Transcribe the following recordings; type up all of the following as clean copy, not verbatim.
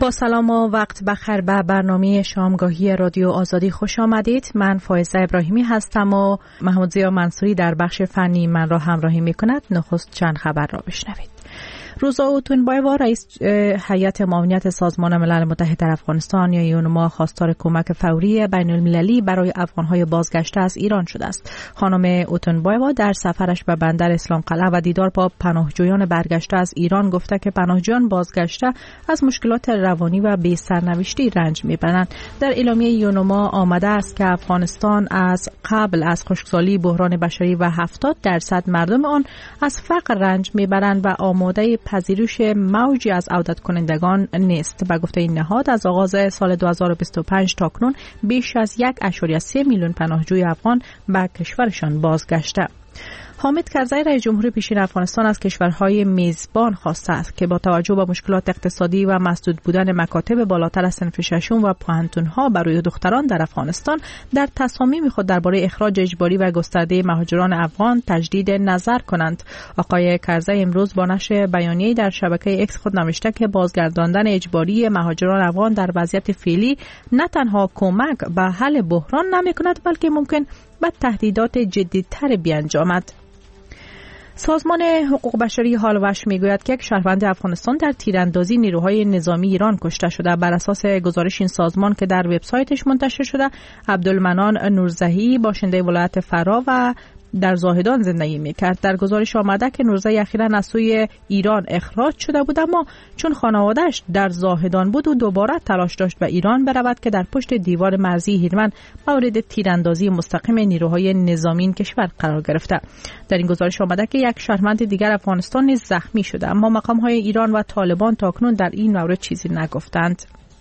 با سلام و وقت بخیر به برنامه شامگاهی رادیو آزادی خوش آمدید. من فائزه ابراهیمی هستم و محمود ضیا منصوری در بخش فنی من را همراهی می‌کند. نخست چند خبر را بشنوید. روزا اوتونبایوا رئیس هیئت معاونت سازمان ملل متحد در افغانستان یا یونما خواستار کمک فوری بین المللی برای افغان‌های بازگشته از ایران شده است. خانم اوتونبایوا در سفرش به بندر اسلام قلعه و دیدار با پناهجویان برگشته از ایران گفته که پناهجویان بازگشته از مشکلات روانی و بی سرنوشتی رنج می‌برند. در اعلامیه یونما آمده است که افغانستان از قبل از خشکسالی، بحران بشری و 70% مردم آن از فقر رنج می‌برند و آماده پذیرش موجی از عودت کنندگان نیست. به گفته این نهاد از آغاز سال 2025 تا کنون بیش از 1.3 میلیون پناهجوی افغان به کشورشان بازگشته. حامد کرزی رئیس جمهور پیشین افغانستان از کشورهای میزبان خواسته است که با توجه به مشکلات اقتصادی و مسدود بودن مکاتب بالاتر از صنف ششم و پوهنتون‌ها برای دختران در افغانستان در تصامیم خود درباره اخراج اجباری و گسترده مهاجران افغان تجدید نظر کنند. آقای کرزی امروز با نشر بیانیه‌ای در شبکه اکس خود نوشته که بازگرداندن اجباری مهاجران افغان در وضعیت فعلی نه تنها کمک به حل بحران نمی‌کند بلکه ممکن به تهدیدات جدی‌تر بیانجامد. سازمان حقوق بشری هالوش میگوید که یک شهروند افغانستان در تیراندازی نیروهای نظامی ایران کشته شده. بر اساس گزارش این سازمان که در وبسایتش منتشر شده، عبدالمنان نورزهی باشنده ولایت فرا و در زاهدان زندگی میکرد. در گزارش آمده که نورزهی اخیراً از سوی ایران اخراج شده بود، اما چون خانواده‌اش در زاهدان بود و دوباره تلاش داشت به ایران برود که در پشت دیوار مرزی هیرمن مورد تیراندازی مستقیم نیروهای نظامی این کشور قرار گرفته. در این گزارش آمده که یک شهروند دیگر افغانستان نیز زخمی شده، اما مقام‌های ایران و طالبان تاکنون در این مورد چیزی نگفتند.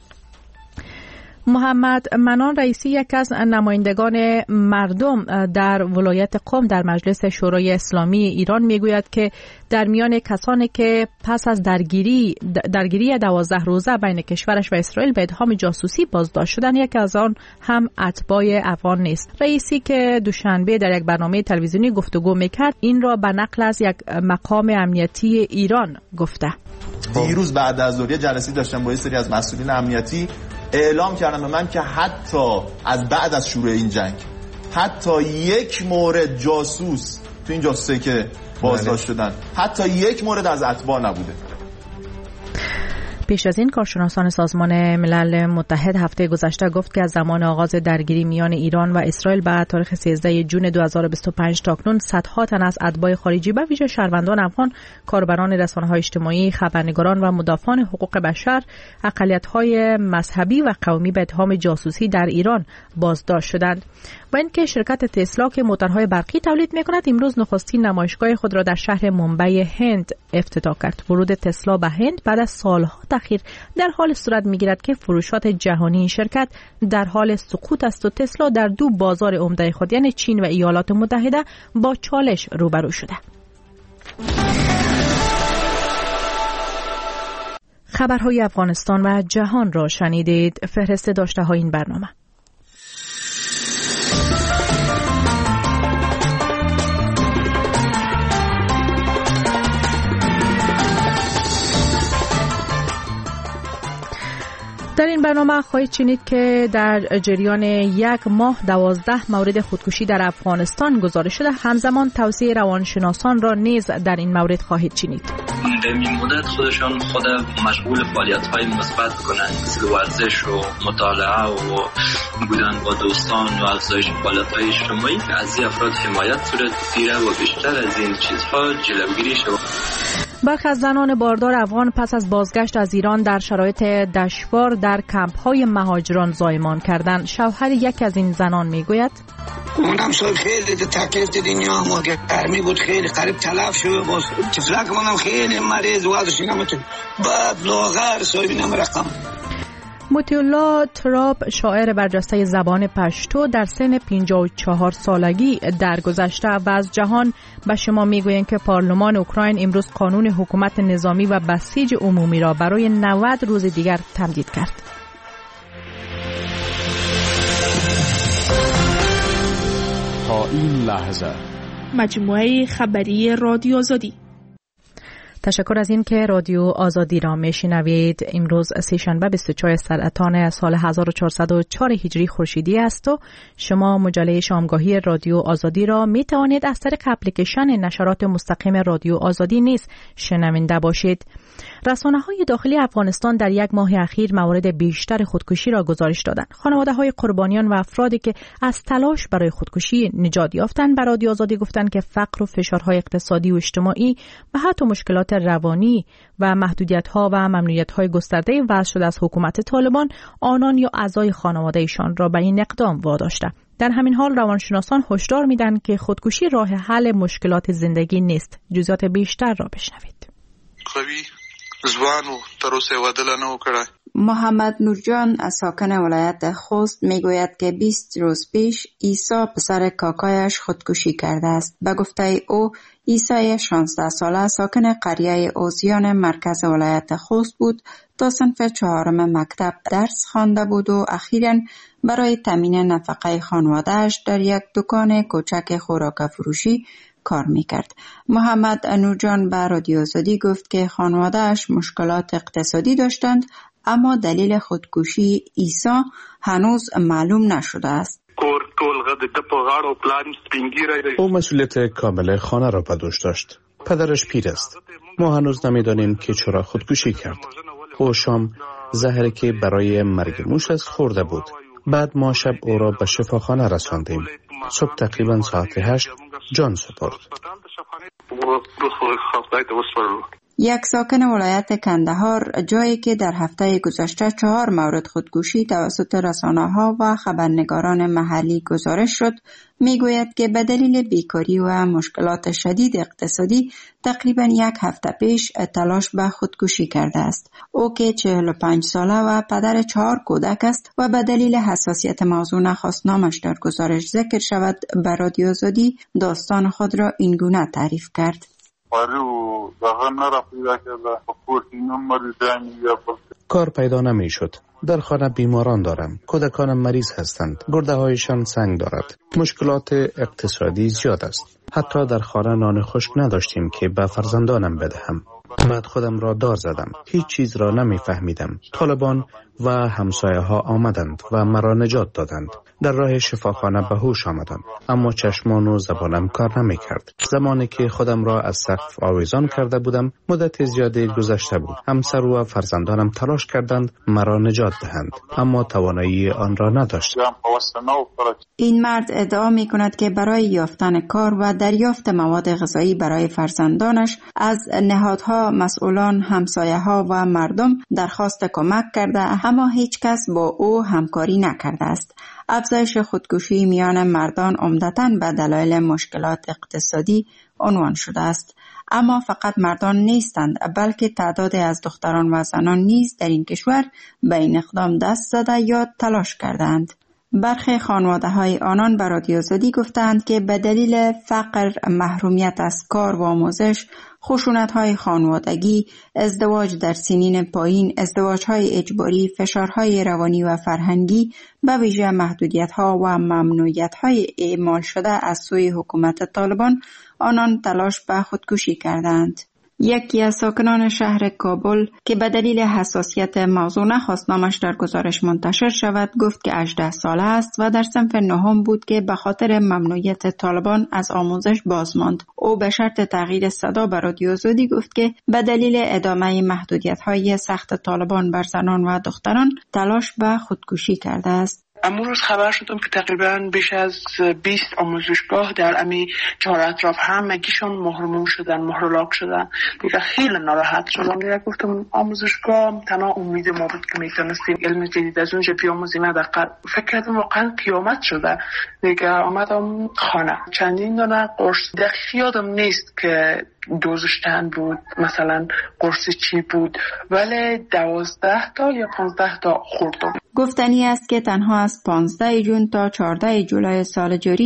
محمد منان رئیسی یک از نمایندگان مردم در ولایت قم در مجلس شورای اسلامی ایران میگوید که در میان کسانی که پس از درگیری 12 روزه بین کشورش و اسرائیل به اتهام جاسوسی بازداشت شدن، یک از آن هم اتباع افغان نیست. رئیسی که دوشنبه در یک برنامه تلویزیونی گفتگو میکرد این را به نقل از یک مقام امنیتی ایران گفته. دیروز بعد از ظهر جلسه داشتم با یه سری از مسئولین امنیتی، اعلام کردم به من که حتی از بعد از شروع این جنگ حتی یک مورد جاسوس تو این جاسوسه که بازداشت شدن، حتی یک مورد از اتباع نبوده. پیش از این کارشناسان سازمان ملل متحد هفته گذشته گفت که از زمان آغاز درگیری میان ایران و اسرائیل به تاریخ 13 جون 2025 تا کنون صدها تن از اتباع خارجی به ویژه شهروندان افغان، کاربران رسانه‌های اجتماعی، خبرنگاران و مدافعان حقوق بشر، اقلیت‌های مذهبی و قومی به اتهام جاسوسی در ایران بازداشت شدند. و اینکه شرکت تسلا که موتورهای برقی تولید می‌کند امروز نخستین نمایشگاه خود را در شهر مومبای هند افتتاح کرد. ورود تسلا به هند بعد از سالها تأخیر در حال صورت می‌گیرد که فروشات جهانی این شرکت در حال سقوط است و تسلا در دو بازار عمده خود یعنی چین و ایالات متحده با چالش روبرو شده. خبرهای افغانستان و جهان را شنیدید. فهرست داشته‌های این برنامه. در این برنامه خواهید شنید که در جریان یک ماه 12 مورد خودکشی در افغانستان گزارش شده. همزمان توصیه روانشناسان را نیز در این مورد خواهید شنید. در این مدت خود مشغول فعالیت‌های مثبت کنند، مثل ورزش و مطالعه و بودن با دوستان و افزایش فعالیت‌های اجتماعی که از این افراد حمایت صورت بگیرد و بیشتر از این چیزها جلوگیری شود. برخی از زنان باردار افغان پس از بازگشت از ایران در شرایط دشوار در کمپ‌های مهاجران زایمان کردند. شوهر یک از این زنان میگوید: اونم صاحب خیلی تکلیف دنیا ما گرمی بود، خیلی قریب تلف شد، باز طفلک منم خیلی مریض وادش نمیتون بعد لاغر صاحب نمیرقم. مطیع الله تراب شاعر برجسته زبان پشتو در سن 54 سالگی درگذشته و از جهان به شما میگویند که پارلمان اوکراین امروز قانون حکومت نظامی و بسیج عمومی را برای 90 روز دیگر تمدید کرد. تا این لحظه مجموعه خبری رادیو آزادی. تشکر از این که رادیو آزادی را میشنوید. امروز سه‌شنبه 24 سرطان سال 1404 هجری خورشیدی است و شما مجله شامگاهی رادیو آزادی را می توانید از طریق اپلیکیشن نشرات مستقیم رادیو آزادی نیز شنونده باشید. رسانه‌های داخلی افغانستان در یک ماه اخیر موارد بیشتر خودکشی را گزارش دادند. خانواده‌های قربانیان و افرادی که از تلاش برای خودکشی نجات یافتند به رادیو آزادی گفتند که فقر و فشارهای اقتصادی و اجتماعی و حتی مشکلات روانی و محدودیت‌ها و ممنوعیت‌های گسترده وضع شده از حکومت طالبان آنان یا اعضای خانواده‌شان را به این اقدام واداشته. در همین حال روانشناسان هشدار می‌دهند که خودکشی راه حل مشکلات زندگی نیست. جزئیات بیشتر را بشنوید. محمد نورجان از ساکن ولایت خوست میگوید که 20 روز پیش عیسی پسر کاکایش خودکشی کرده است. به گفته او عیسی 16 ساله ساکن قریه اوزیان مرکز ولایت خوست بود. تا صنف 4 مکتب درس خوانده بود و اخیراً برای تامین نفقه خانواده‌اش در یک دکان کوچک خوراک فروشی کار میکرد. محمد نورجان به رادیو آزادی گفت که خانواده‌اش مشکلات اقتصادی داشتند اما دلیل خودکشی عیسی هنوز معلوم نشده است. او مسئولیت کامل خانه را به دوش داشت. پدرش پیر است. ما هنوز نمیدانیم که چرا خودکشی کرد. او شام زهری که برای مرگ موش است خورده بود. بعد ما شب او را به شفاخانه رساندیم. صبح تقریبا ساعت 8 جان سپرد. یک ساکن ولایت کندهار، جایی که در هفته گذشته 4 مورد خودکشی توسط رسانه‌ها و خبرنگاران محلی گزارش شد، میگوید که به دلیل بیکاری و مشکلات شدید اقتصادی تقریبا 1 هفته پیش تلاش به خودکشی کرده است. او که 45 ساله و پدر 4 کودک است و به دلیل حساسیت موضوع نخواست نامش در گزارش ذکر شود، به رادیو آزادی داستان خود را اینگونه تعریف کرد. کار پیدا نمی شد. در خانه بیماران دارم. کودکانم مریض هستند. گرده هایشان سنگ دارد. مشکلات اقتصادی زیاد است. حتی در خانه نان خشک نداشتیم که به فرزندانم بدهم. بعد خودم را دار زدم. هیچ چیز را نمی فهمیدم. طالبان و همسایه ها آمدند و مرا نجات دادند. در راه شفاخانه به هوش آمدم، اما چشمان و زبانم کار نمی کرد. زمانی که خودم را از سقف آویزان کرده بودم مدت زیادی گذشته بود. همسر و فرزندانم تلاش کردند مرا نجات دهند، اما توانایی آن را نداشت. این مرد ادعا می کند که برای یافتن کار و دریافت مواد غذایی برای فرزندانش از نهادها، مسئولان، همسایه ها و مردم درخواست کمک کرده، اما هیچ کس با او همکاری نکرده است. افزایش خودکشی میان مردان عمدتاً به دلایل مشکلات اقتصادی عنوان شده است. اما فقط مردان نیستند، بلکه تعدادی از دختران و زنان نیز در این کشور به این اقدام دست زده یا تلاش کردند. برخی خانواده‌های آنان به رادیو آزادی گفتند که به دلیل فقر، محرومیت از کار و آموزش، خشونت‌های خانوادگی، ازدواج در سنین پایین، ازدواج‌های اجباری، فشارهای روانی و فرهنگی، به ویژه محدودیت‌ها و ممنوعیت‌های اعمال شده از سوی حکومت طالبان، آنان تلاش به خودکشی کردند. یکی از ساکنان شهر کابل که به دلیل حساسیت موضوع نخواست نامش در گزارش منتشر شود گفت که 18 ساله است و در صنف 9 بود که به خاطر ممنوعیت طالبان از آموزش باز ماند. او به شرط تغییر صدا به رادیو آزادی گفت که به دلیل ادامه محدودیت‌های سخت طالبان بر زنان و دختران تلاش به خودکشی کرده است. امروز خبر شدم که تقریبا بیش از 20 آموزشگاه در امی چهار اطراف همگیشون محروم شدن، محرلاک شدن. دیگه خیلی ناراحت شدم. دیگه گفتم آموزشگاه تنها امید ما بود که میتونستیم علم جدید از اونجا بیاموزیم. حداقل فکر کردم واقعا قیامت شده. دیگه آمدم خانه. چندین دونه قرص دقیق یادم نیست که دوزش چند بود، مثلا قرص چی بود، ولی 12 تا یا 15 تا خوردم. گفتنی است که تنها از 15 جون تا 14 جولای سال جاری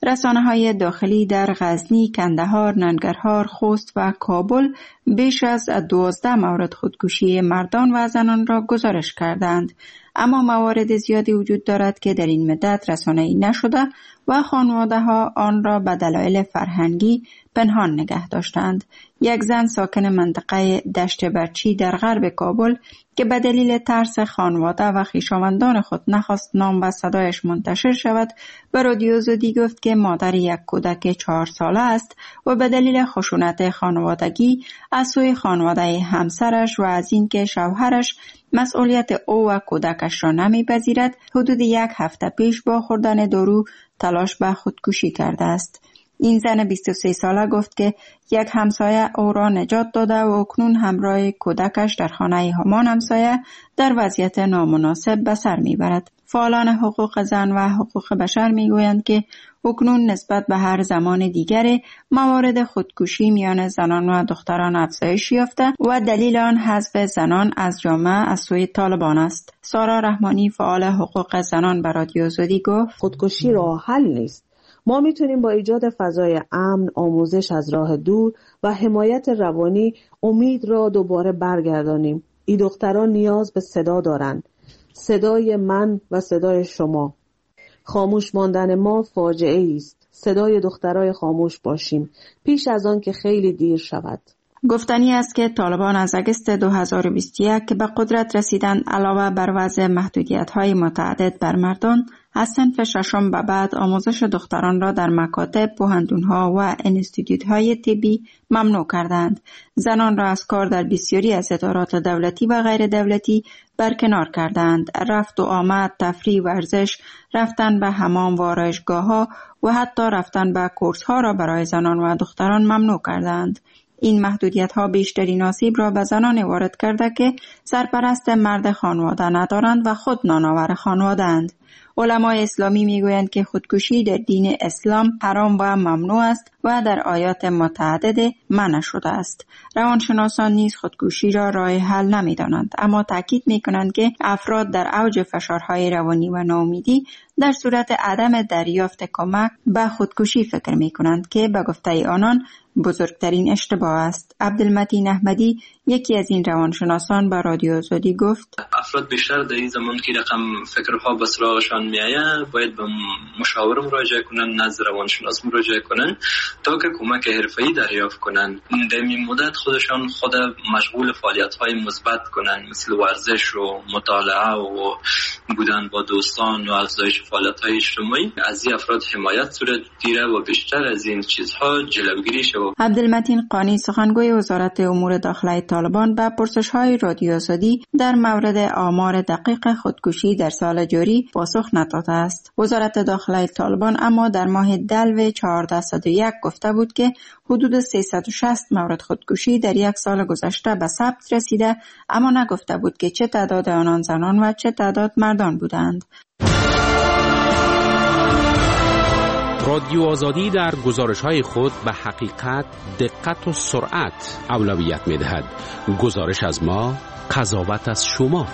رسانه‌های داخلی در غزنی، کندهار، ننگرهار، خوست و کابل بیش از 12 مورد خودکشی مردان و زنان را گزارش کردند. اما موارد زیادی وجود دارد که در این مدت رسانه‌ای نشده و خانواده‌ها آن را به دلایل فرهنگی پنهان نگه داشتند. یک زن ساکن منطقه دشت برچی در غرب کابل که به دلیل ترس خانواده و خویشاوندان خود نخواست نام و صدایش منتشر شود، به رادیو آزادی گفت که مادر یک کودک 4 ساله است و به دلیل خشونت خانوادگی از سوی خانواده همسرش و از اینکه شوهرش مسئولیت او و کودکش را نمی‌پذیرد، حدود 1 هفته پیش با خوردن دارو تلاش به خودکشی کرده است. این زن 23 ساله گفت که یک همسایه او را نجات داده و اکنون همراه کودکش در خانه همان همسایه در وضعیت نامناسب به سر میبرد. فعالان حقوق زن و حقوق بشر میگویند که اکنون نسبت به هر زمان دیگر موارد خودکشی میان زنان و دختران افزایش یافته و دلیل آن حذف زنان از جامعه از سوی طالبان است. سارا رحمانی فعال حقوق زنان به رادیو آزادی گفت خودکشی راه حل نیست. ما میتونیم با ایجاد فضای امن، آموزش از راه دور و حمایت روانی امید را دوباره برگردانیم. این دختران نیاز به صدا دارند. صدای من و صدای شما. خاموش ماندن ما فاجعه است. صدای دخترای خاموش باشیم پیش از آن که خیلی دیر شود. گفتنی است که طالبان از اگست 2021 که به قدرت رسیدند علاوه بر وضع محدودیت‌های متعدد بر مردان، از صنف ششم به بعد آموزش دختران را در مکاتب، پوهنتون‌ها و انستیتوت‌های طبی ممنوع کردند. زنان را از کار در بسیاری از ادارات دولتی و غیر دولتی برکنار کردند. رفت و آمد، تفریح، ورزش، رفتن به حمام و آرایشگاه‌ها و حتی رفتن به کورس‌ها را برای زنان و دختران ممنوع کردند. این محدودیت‌ها بیشترین آسیب را به زنان وارد کرده که سرپرست مرد خانواده ندارند و خود نانآور خانواده‌اند. علمای اسلامی میگویند که خودکشی در دین اسلام حرام و ممنوع است و در آیات متعدد منع شده است. روانشناسان نیز خودکشی را راه حل نمی‌دانند، اما تاکید می‌کنند که افراد در اوج فشارهای روانی و ناامیدی در صورت عدم دریافت کمک به خودکشی فکر می‌کنند که به گفته آنان بزرگترین اشتباه است. عبدالمتین احمدی یکی از این روانشناسان به رادیو آزادی گفت افراد بیشتر در این زمان که رقم فکرها به سراغشان میآید باید به مشاور مراجعه کنند، نزد روانشناس مراجعه کنند تا که کمک حرفه‌ای دریافت کنند. در این مدت خودشان خود مشغول فعالیت‌های مثبت کنند، مثل ورزش و مطالعه و بودن با دوستان و افزایش فعالیت‌های اجتماعی. از این افراد حمایت صورت گیره و بیشتر از این چیزها جلوگیری شود. عبدالمتین قانی سخنگوی وزارت امور داخلی طالبان به پرسش‌های رادیو آزادی در مورد آمار دقیق خودکشی در سال جاری پاسخ نداده است. وزارت داخلی طالبان اما در ماه دلو 1401 گفته بود که حدود 360 مورد خودکشی در یک سال گذشته به ثبت رسیده، اما نگفته بود که چه تعداد آنان زنان و چه تعداد مردان بودند. رادیو آزادی در گزارش‌های خود به حقیقت، دقت و سرعت اولویت می‌دهد. گزارش از ما، قضاوت از شما.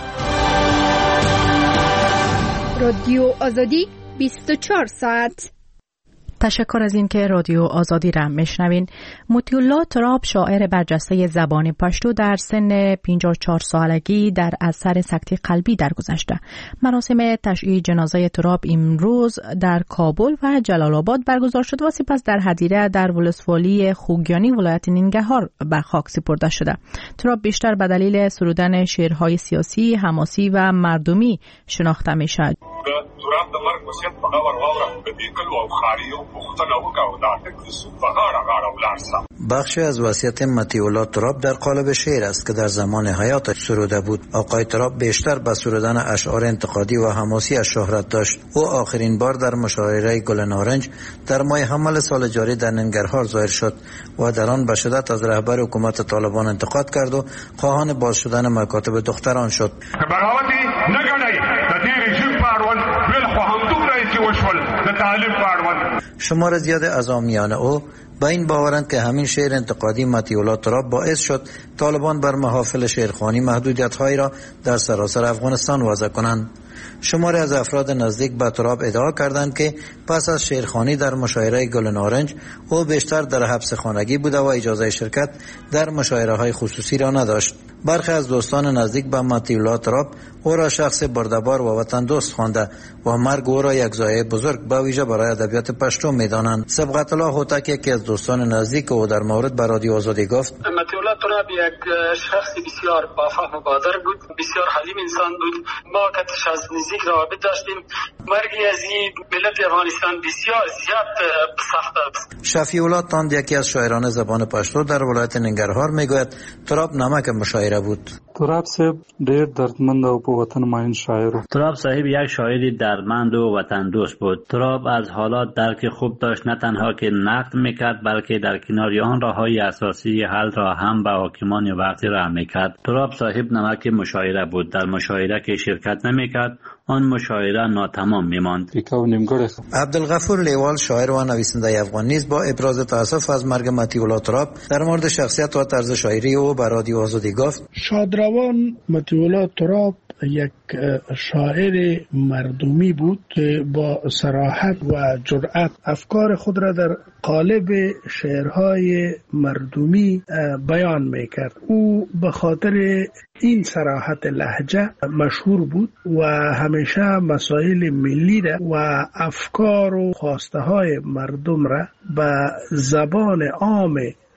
رادیو آزادی 24 ساعت. تشکر از این که رادیو آزادی را میشنوین. مطیعالله تراب شاعر برجسته زبان پشتو در سن 54 سالگی در اثر سکته قلبی درگذشته. مراسم تشییع جنازه تراب امروز در کابل و جلال آباد برگزار شد و سپس در هدیره در ولسوالی خوگیانی ولایت ننگرهار بر خاک سپرده شده. تراب بیشتر به دلیل سرودن شعرهای سیاسی، حماسی و مردمی شناخته میشد. تراب د مرګ وصیت په غور واوره د دې کلو او خاریو پوښتنه وکړه دا ټک د سو په غاړه ولاړ. بخشی از وصیت مطیعالله تراب در قالب شعر است که در زمان حیات سروده بود. آقای تراب بیشتر به سرودن اشعار انتقادی و حماسی از شهرت داشت. او آخرین بار در مشاعره گل نارنج در ماه حمل سال جاری در ننگرهار ظاهر شد و در آن به شدت از رهبر حکومت طالبان انتقاد کرد و خواهان باز شدن مکاتب دختران شد. بغاوتی نګړی د دې رژیم پاروان بل خو هم دومره چې وشول د تعلیم پاروان. شمار زیاد از عامیان او با این باورند که همین شعر انتقادی مطیعالله تراب باعث شد طالبان بر محافل شعرخوانی محدودیت‌هایی را در سراسر افغانستان وضع کنند. شماری از افراد نزدیک به تراب ادعا کردند که پس از شیرخوانی در مشاعره گل نارنج او بیشتر در حبس خانگی بوده و اجازه شرکت در مشاعره‌های خصوصی را نداشت. برخی از دوستان نزدیک به مطیع تراب او را شخص بردبار و وطن دوست خوانده و مرگ او را یک ضایعه بزرگ به ویژه برای ادبیات پشتو می‌دانند. صبغت الله هوتک یکی از دوستان نزدیک او در مورد به رادیو آزادی گفت: مطیع تراب یک شخص بسیار با فهم و قادر بود، بسیار حلیم انسان بود. ما کتش از نزدیک روابط داشتیم. مرگی از این ملت افغانستان بسیار زیاد سخت است. شفیع الله تاند یکی از شاعران زبان پشتو در ولایت ننگرهار میگوید تراب نمک مشاعره بود. تراب صاحب ډیر دردمند او په وطن ماین شاعر بود. تراب صاحب یک شاعری دردمند و وطن دوست بود. تراب از حالات درک خوب داشت، نه تنها که نقد میکرد بلکه در کنار آن راههای اساسی حل را هم به حاکمان وقتی راه میکرد. تراب صاحب نمک مشاعره بود. در مشاعره که شرکت نمیکرد آن مشاعره ناتمام میماند. عبدالغفور لیوال شاعر و نویسنده افغان نیز با ابراز تأسف از مرگ مطیع تراب در مورد شخصیت و طرز شاعری او به رادیو آزادی گفت: شادروان مطیع تراب یک شاعر مردمی بود که با صراحت و جرأت افکار خود را در قالب شعرهای مردمی بیان میکرد. او به خاطر این صراحت لهجه مشهور بود و همیشه مسائل ملی را و افکار و خواسته های مردم را به زبان عام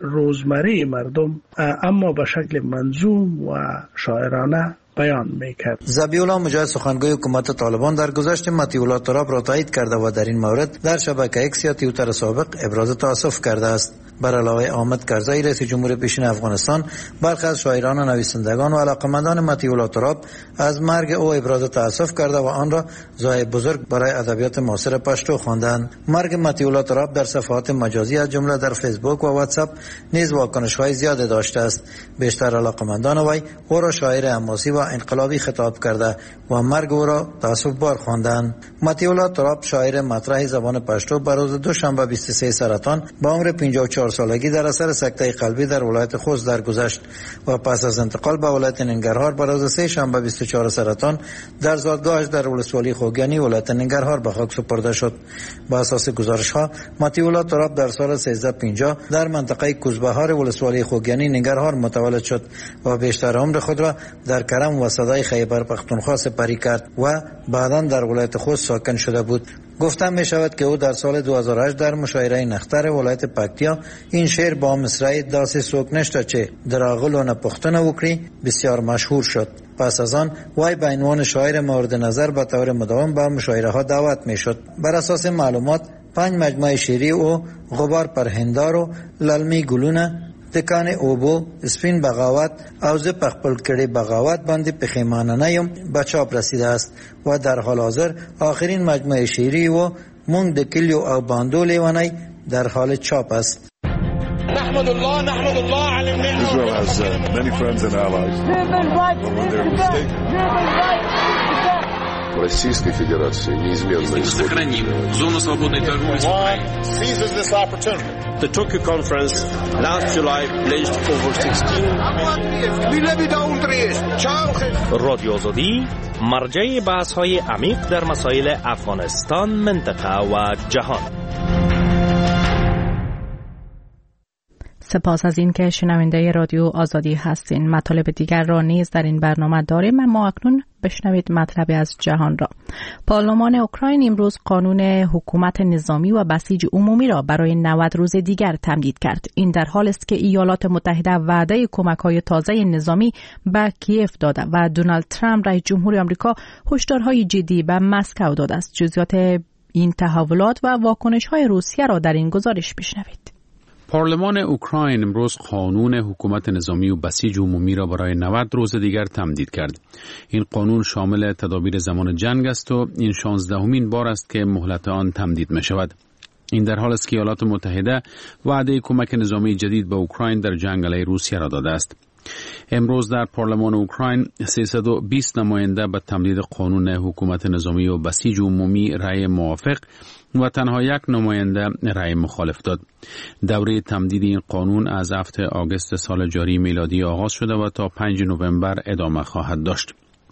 روزمره مردم اما به شکل منظوم و شاعرانه بیان میکرد. ذبیح الله مجاهد سخنگوی حکومت طالبان در گذشت مطیع تراب را تایید کرده و در این مورد در شبکه ایکس یا توییتر سابق ابراز تأسف کرده است. بر علاوه احمد کرزی رئیس جمهور پیشین افغانستان، برخی از شاعران و نویسندگان و علاقه‌مندان مطیع تراب از مرگ او ابراز تأسف کرده و آن را ضایعه بزرگ برای ادبیات معاصر پشتو خواندند. مرگ مطیع تراب در صفحات مجازی از جمله در فیسبوک و واتساپ نیز واکنش‌های زیادی داشته است. بیشتر علاقه‌مندان وی او را شاعر حماسی و انقلابی خطاب کرده و مرگ او را تأسف بار خواندند. مطیع تراب شاعر مطرح زبان پشتو بر روز دوشنبه 23 سرطان با عمر 54 سالگی در اثر سکته قلبی در ولایت خوست درگذشت و پس از انتقال به ولایت ننگرهار بر روز سه شنبه 24 سرطان در زادگاهش در ولسوالی خوگانی ولایت ننگرهار به خاک سپرده شد. با اساس گزارش‌ها مطیع تراب در سال 1350 در منطقه کوزبهار ولسوالی خوگانی ننگرهار متولد شد و بیشتر عمر خود را در کرم و صدای خیبر پختونخوا سپری کرد و بعداً در ولایت خوست ساکن شده بود. گفتم می شود که او در سال 2008 در مشاعره نختر ولایت پکتیا این شعر با مصرع داسی سوک نشته چه دراغلو نپختن وکری بسیار مشهور شد. پس از آن وی به عنوان شاعر مورد نظر به طور مداوم به مشاعره ها دعوت می شد. بر اساس معلومات 5 مجموعه شعری او غبار پر هندار و للمی گلونه، دکان اوبو، سپین بغاوت او زه په خپل کړي بغاوت باندې پښیمانه نه یم به چاپ رسیده است و در حال حاضر آخرین مجموعه شعری و مونږ د کلیو او باندو لیونی در حال چاپ است. نحمد الله على النعمة. Israel has many friends and allies. Российской Федерации неизменно сохраним зону свободной торговли с Украиной. Seizes this opportunity. The Tokyo conference last July pledged over 16 رادیو آزادی مرجع بحث‌های عمیق در مسائل افغانستان، منطقه و جهان. سپاس از این که شنونده رادیو آزادی هستین. مطالب دیگر را نیز در این برنامه داریم، اما اکنون بشنوید مطلب از جهان را. پارلمان اوکراین امروز قانون حکومت نظامی و بسیج عمومی را برای 90 روز دیگر تمدید کرد. این در حالی است که ایالات متحده وعده کمک‌های تازه نظامی به کیف داده و دونالد ترامپ رئیس جمهور آمریکا هشدارهای جدی به مسکو داده است. جزئیات این تحولات و واکنش‌های روسیه را در این گزارش بشنوید. پارلمان اوکراین امروز قانون حکومت نظامی و بسیج عمومی را برای 90 روز دیگر تمدید کرد. این قانون شامل تدابیر زمان جنگ است و این 16مین بار است که مهلت آن تمدید می شود. این در حال است که ایالات متحده وعده کمک نظامی جدید به اوکراین در جنگ علیه روسیه را داده است. امروز در پارلمان اوکراین 320 نماینده به تمدید قانون حکومت نظامی و بسیج عمومی رأی موافق و تنها یک نماینده رأی مخالف داد. دوره تمدید این قانون از هفته آگوست سال جاری میلادی آغاز شده و تا 5 نوامبر ادامه خواهد داشت.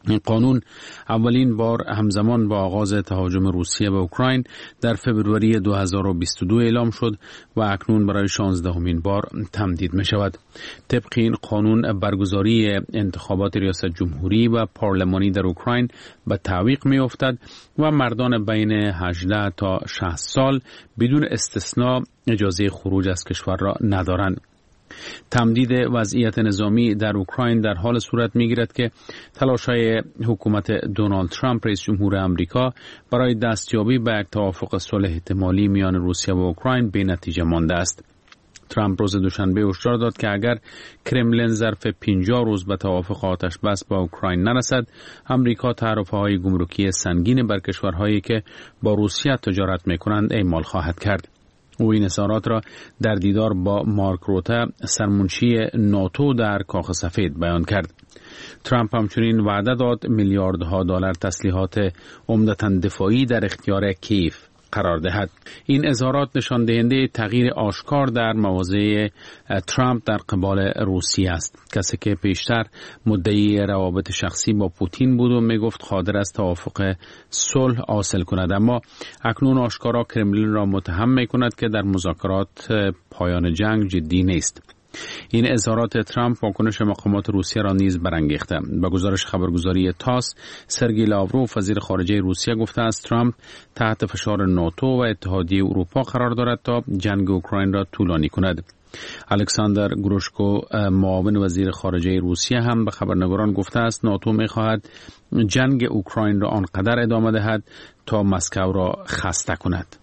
این قانون اولین بار همزمان با آغاز تهاجم روسیه به اوکراین در فوریه 2022 اعلام شد و اکنون برای 16مین بار تمدید می شود. طبق این قانون برگزاری انتخابات ریاست جمهوری و پارلمانی در اوکراین به تعویق می افتد و مردان بین 18 تا 60 سال بدون استثناء اجازه خروج از کشور را ندارند. تمدید وضعیت نظامی در اوکراین در حال صورت می‌گیرد که تلاش‌های حکومت دونالد ترامپ رئیس جمهور آمریکا برای دستیابی به یک توافق صلح احتمالی میان روسیه و اوکراین بی نتیجه مانده است. ترامپ روز دوشنبه هشدار داد که اگر کرملین ظرف 50 روز به توافق آتش بس با اوکراین نرسد، آمریکا تعرفه‌های گمرکی سنگین بر کشورهایی که با روسیه تجارت می‌کنند اعمال خواهد کرد. او این اظهارات را در دیدار با مارک روته سرمنشی ناتو در کاخ سفید بیان کرد. ترامپ همچنین وعده داد میلیاردها دلار تسلیحات عمدتاً دفاعی در اختیار کیف قرار دهد. این اظهارات نشان دهنده تغییر آشکار در مواضع ترامپ در قبال روسیه است. کسی که پیشتر مدعی روابط شخصی با پوتین بود و میگفت قادر است توافق صلح حاصل کند، اما اکنون آشکارا کرملین را متهم میکند که در مذاکرات پایان جنگ جدی نیست. این اظهارات ترامپ واکنش مقامات روسیه را نیز برانگیخته. با گزارش خبرگزاری تاس، سرگئی لاوروف وزیر خارجه روسیه گفته است ترامپ تحت فشار ناتو و اتحادیه اروپا قرار دارد تا جنگ اوکراین را طولانی کند. الکساندر گروشکو معاون وزیر خارجه روسیه هم به خبرنگاران گفته است ناتو می‌خواهد جنگ اوکراین را آنقدر ادامه دهد تا مسکو را خسته کند.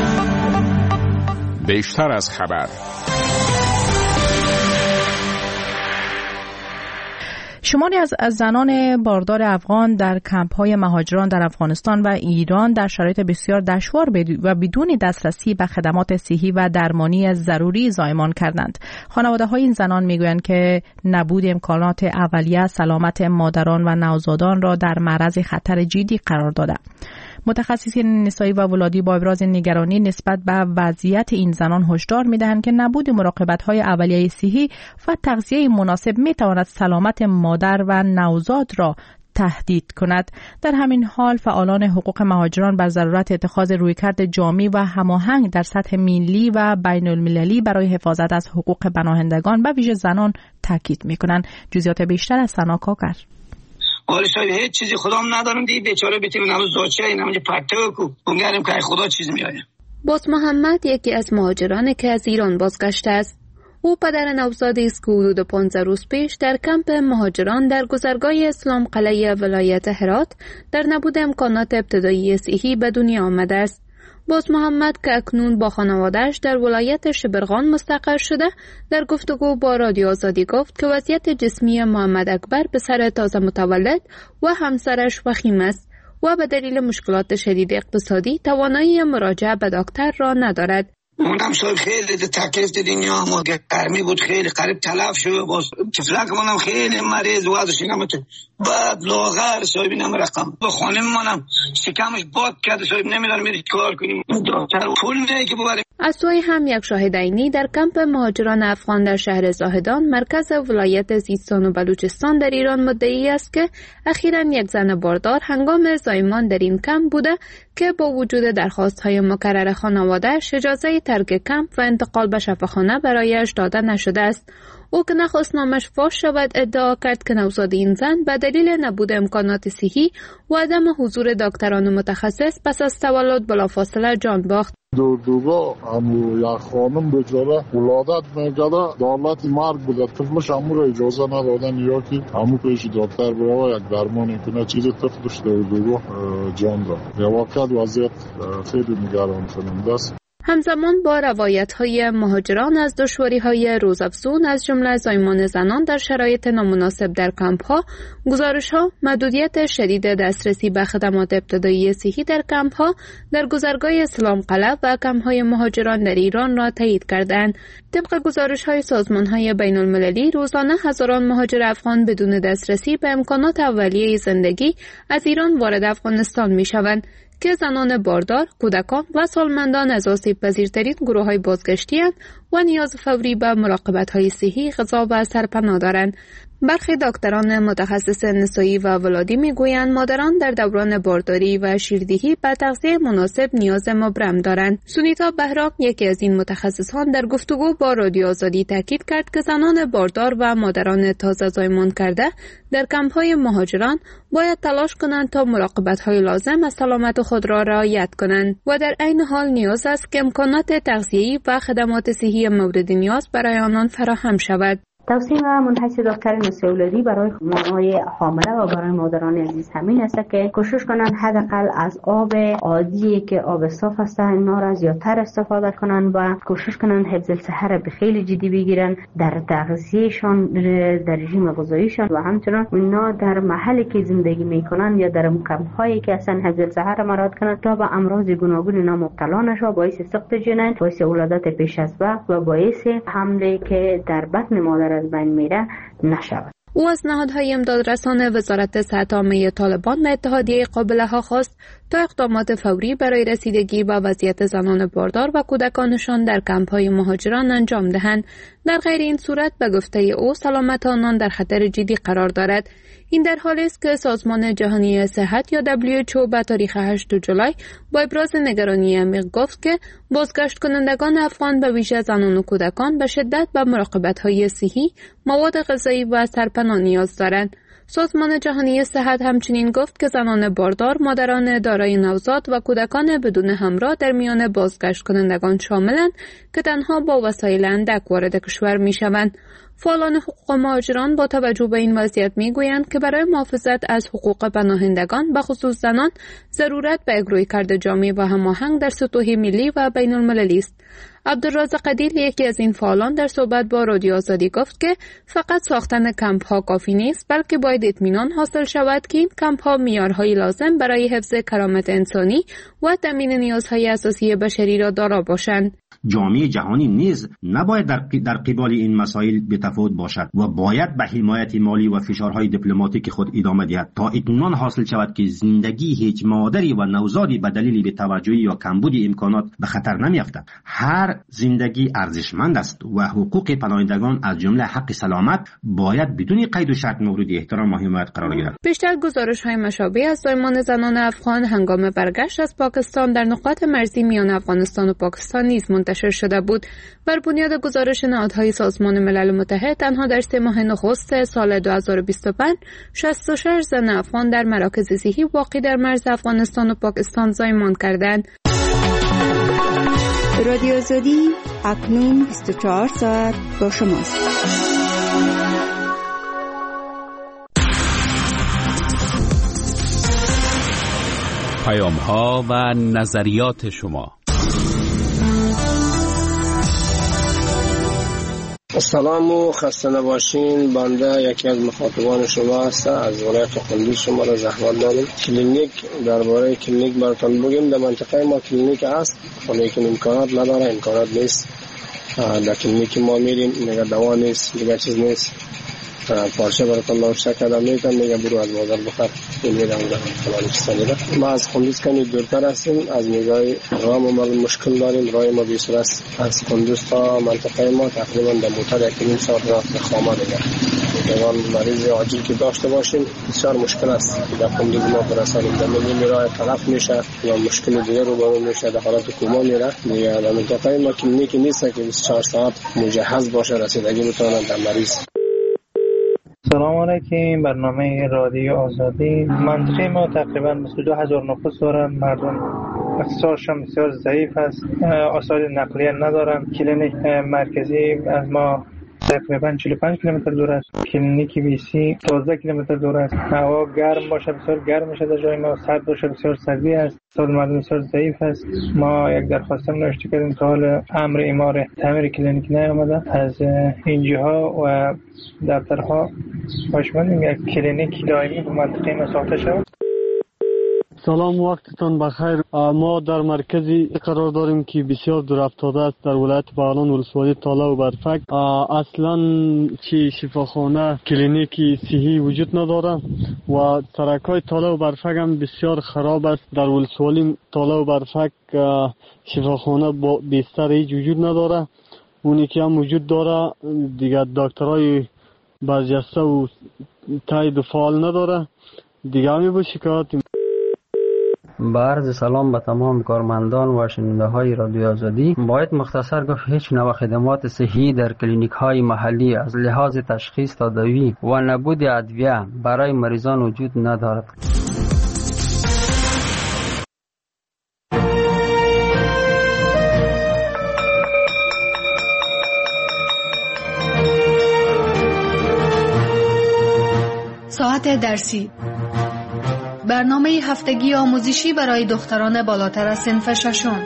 بیشتر از خبر. شماری از زنان باردار افغان در کمپ‌های مهاجران در افغانستان و ایران در شرایط بسیار دشوار و بدون دسترسی به خدمات صحی و درمانی ضروری زایمان کردند. خانواده‌های این زنان می‌گویند که نبود امکانات اولیه سلامت مادران و نوزادان را در معرض خطر جدی قرار داده. متخصصین نسایی و ولادی با ابراز نگرانی نسبت به وضعیت این زنان هشدار می‌دهند که نبود مراقبت‌های اولیه صحی و تغذیه مناسب می‌تواند سلامت مادر و نوزاد را تهدید کند. در همین حال فعالان حقوق مهاجران بر ضرورت اتخاذ رویکرد جامع و هماهنگ در سطح ملی و بین المللی برای حفاظت از حقوق پناهندگان به ویژه زنان تاکید می‌کنند. جزئیات بیشتر از سنا کاکر. ولی شاید هیچ چیزی خودم ندارم دی بیچاره بتونم نماز زاچه اینم چه پرتو کو اونگرم که خدا چیز میآید. باز محمد یکی از مهاجرانی که از ایران بازگشته است. او پدر نوزادی است که حدود 15 روز پیش در کمپ مهاجران در گذرگاه اسلام قلعه ولایت هرات در نبود امکانات ابتدایی صحی به دنیا آمده است. باز محمد که اکنون با خانواده‌اش در ولایت شبرغان مستقر شده در گفتگو با رادیو آزادی گفت که وضعیت جسمی محمد اکبر پسر تازه متولد و همسرش وخیم است و به دلیل مشکلات شدید اقتصادی توانایی مراجعه به دکتر را ندارد. اونم صاحب خیلی تکلیف دنیا ما گرمی بود، خیلی قریب تلف شد. باز طفلک منم خیلی مریض وضعش نمیت بعد لاغر صاحب نمیرقم به خانم منم شکمش باد کرده صاحب نمیدونم میرید کار کنیم دکتر پول نه که ببریم. از سوی هم یک شاهد عینی در کمپ مهاجران افغان در شهر زاهدان مرکز ولایت سیستان و بلوچستان در ایران مدعی است که اخیراً یک زن باردار هنگام زایمان در این کمپ بوده که با وجود درخواست‌های مکرر خانواده‌اش اجازه ترک کمپ و انتقال به شفاخانه برایش داده نشده است. او که نخواست نامش فاش شود ادعا کرد که نوزاد این زن به دلیل نبود امکانات صحی و عدم حضور دکتران متخصص پس از تولد بلافاصله جان باخت. دوگاه همو یک خانم بیچاره ولادت میکرده دولت مرگ بوده طفلش همو را اجازه ندادن یا که همو پیش دکتر برای یک درمان کنه چیز طفلش دوگاه جان را یا واقعا وضعیت خیلی نگران کننده است. همزمان با روایت‌های مهاجران از دشواری‌های روزافزون از جمله زایمان زنان در شرایط نامناسب در کمپ‌ها، گزارش‌ها محدودیت شدید دسترسی به خدمات ابتدایی صحی در کمپ‌ها در گذرگاه اسلام قلعه و کمپ‌های مهاجران در ایران را تایید کردند. طبق گزارش‌های سازمان‌های بین‌المللی روزانه هزاران مهاجر افغان بدون دسترسی به امکانات اولیه زندگی از ایران وارد افغانستان می‌شوند که زنان باردار، کودکان و سالمندان از آسیب پذیرترین گروه‌های بازگشتی هستند و نیاز فوری به مراقبت‌های صحی، غذا و سرپناه دارند. برخی دکتران متخصص نسایی و ولادی میگویند مادران در دوران بارداری و شیردهی به تغذیه مناسب نیاز مبرم دارند. سونیتا بهرام، یکی از این متخصصان، در گفتگو با رادیو آزادی تاکید کرد که زنان باردار و مادران تازه زایمان کرده در کمپ‌های مهاجران باید تلاش کنند تا مراقبت‌های لازم از سلامت خود را رعایت کنند و در عین حال نیاز است که امکانات تغذیه‌ای و خدمات صحی مورد نیاز برای آنان فراهم شود. توصیه منحصر دکتر نسایی ولادی برای مامای حامله و برای مادران عزیز همین است که کوشش کنند حداقل از آب عادی که آب صاف است اینا را زیادتر استفاده کنند و کوشش کنند حفظ الصحه را به خیلی جدی بگیرن در تغذیهشان، در رژیم غذاییشان و همچنین اینا در محلی که زندگی میکنند یا در کمپ‌هایی که اصلا حفظ الصحه را مراعات کنند تا به امراض گوناگون اینا مبتلا نشوند، باعث سقط جنین، باعث ولادت پیش از وقت و باعث حمله که در بطن مادر از بین میره نشود. او از نهادهای امدادرسان وزارت صحت عامه طالبان و اتحادیه قابله ها خواست تا اقدامات فوری برای رسیدگی به وضعیت زنان باردار و کودکانشان در کمپ‌های مهاجران انجام دهند. در غیر این صورت به گفته او سلامت آنان در خطر جدی قرار دارد. این در حالی است که سازمان جهانی صحت یا WHO به تاریخ 8 جولای با ابراز نگرانی عمیق گفت که بازگشت کنندگان افغان به ویژه زنان و کودکان به شدت به مراقبت‌های صحی، مواد غذایی و سرپناه نیاز دارند. سازمان جهانی صحت همچنین گفت که زنان باردار، مادران دارای نوزاد و کودکان بدون همراه در میان بازگشت کنندگان شاملند که تنها با وسایل اندک وارد کشور می‌شوند. فعالان حقوق مهاجران با توجه به این وضعیت میگویند که برای محافظت از حقوق پناهندگان به خصوص زنان ضرورت به رویکرد جامع و هماهنگ در سطوح ملی و بین المللی است. عبدالرازق قدیل، یکی از این فعالان، در صحبت با رادیو آزادی گفت که فقط ساختن کمپ ها کافی نیست، بلکه باید اطمینان حاصل شود که این کمپ ها معیارهای لازم برای حفظ کرامت انسانی و تامین نیازهای اساسی بشری را دارا باشند. جامعه جهانی نیز نباید در قبال این مسائل بی‌تفاوت باشد و باید به حمایت مالی و فشارهای دیپلماتیک خود ادامه دهد تا اطمینان حاصل شود که زندگی هیچ مادری و نوزادی به دلیل بی‌توجهی یا کمبود امکانات به خطر نمی‌افتد. هر زندگی ارزشمند است و حقوق پناهندگان از جمله حق سلامت باید بدون قید و شرط مورد احترام و حمایت قرار گیرد. بیشتر گزارش‌های مشابه از زایمان زنان افغان هنگام برگشت از پاکستان در نقاط مرزی میان افغانستان و پاکستان نیز منتشر شده بود. بر بنیاد گزارش نهادهای سازمان ملل متحد، تنها در 3 ماه نخست سال 2025 66 زن افغان در مراکز صحی واقع در مرز افغانستان و پاکستان زایمان کردند. رادیو آزادی اکنون 24 ساعت با شماست. پیام‌ها و نظریات شما. سلام و خسته نباشین. بنده یکی از مخاطبان شما هستم. از ولایت قندوز شما را زحمت دادم. کلینیک، درباره کلینیک براتون بگم. در منطقه ما کلینیک هست، ولی امکانات نداره، امکانات نیست. در کلینیک ما میریم، میگه دوا نیست، دیگه چیز نیست. پارچه براتون نوشته کردم، میگه برو از بازار بخر. این میرم فلان چیزا. ما از قندوز کمی دورتر هستیم، از نگاه راه ما مشکل داریم. راه ما بیشتر است از قندوز تا منطقه ما تقریبا در موتور 1.5 ساعت راه به خامه دیگه. اگر مریض عاجل که داشته باشیم بسیار مشکل است. در قندوز ما برسانیم، در ملی راه تلف میشه یا مشکل دیگه رو برون میشه، در حالت کوما میره. دیگه در منطقه ما کلینیک نیست که 24 ساعت مجهز باشه، رسیدگی بتونن در مریض. سلام علیکم. برنامه رادیو آزادی. منطقه ما تقریبا 22,000 نفوس داره. مردم اقتصادشان بسیار ضعیف است، وسایل نقلیه ندارن. کلینیک مرکزی از ما تقریبا 45 کیلومتر دور است. کلینیک بیسی 12 کیلومتر دور است. هوا گرم باشه بسیار گرم میشه در جای ما، سرد باشه بسیار سردی است. سال مردم بسیار ضعیف است. ما یک درخواست نوشته کردیم تا حال امر اعمار تعمیر کلینیک نیامده. از اینجاها و دفترها خوشمندیم یک کلینیک دائمی به منطقه ما ساخته شود. سلام، وقتتان بخیر. ما در مرکزی قرار داریم که بسیار دور افتاده است در ولایت بغلان، ولسوالی تاله و برفک. اصلا چی شفاخانه، کلینیکی صحی وجود نداره و سرکای تاله و برفک هم بسیار خراب است. در ولسوالی تاله و برفک شفاخانه با بستر هیچ وجود نداره اونی که هم وجود داره دیگه دکترای برجسته و تایید و فعال نداره دیگه همی با شکایت. با عرض سلام به تمام کارمندان و شنونده های رادیو آزادی. باید مختصر گفت هیچ نوع خدمات صحی در کلینیک های محلی از لحاظ تشخیص تداوی و نبود ادویه برای مریضان وجود ندارد. ساعت درسی، برنامه هفتگی آموزشی برای دختران بالاتر از صنف ششم.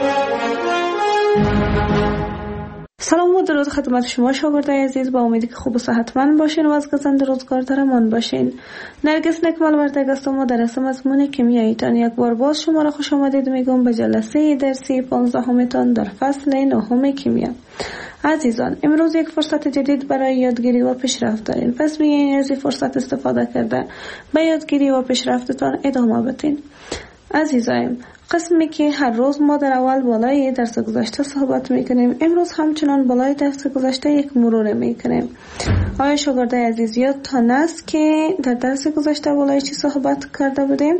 سلام و درود خدمت شما شاگردای عزیز، با امیدی که خوب و صحتمند باشین و از گزند روزگار درمان باشین. نرگس نکمل وردگ هستم و درس مضمون کیمیایی تان یک بار باز شما را خوش آمدید میگم به جلسه درسی 15 تان در فصل 9 کیمیا. عزیزان، امروز یک فرصت جدید برای یادگیری و پیشرفت دارین، پس بیاین از این فرصت استفاده کرده به یادگیری و پیشرفتتان ادامه بدین. عزیزان، قسمی که هر روز ما در اول بالای درس گذشته صحبت میکنیم، امروز همچنان بالای درس گذشته یک مرور میکنیم. آیا شاگردای عزیز یادتان است که در درس گذشته بالای چی صحبت کرده بودیم؟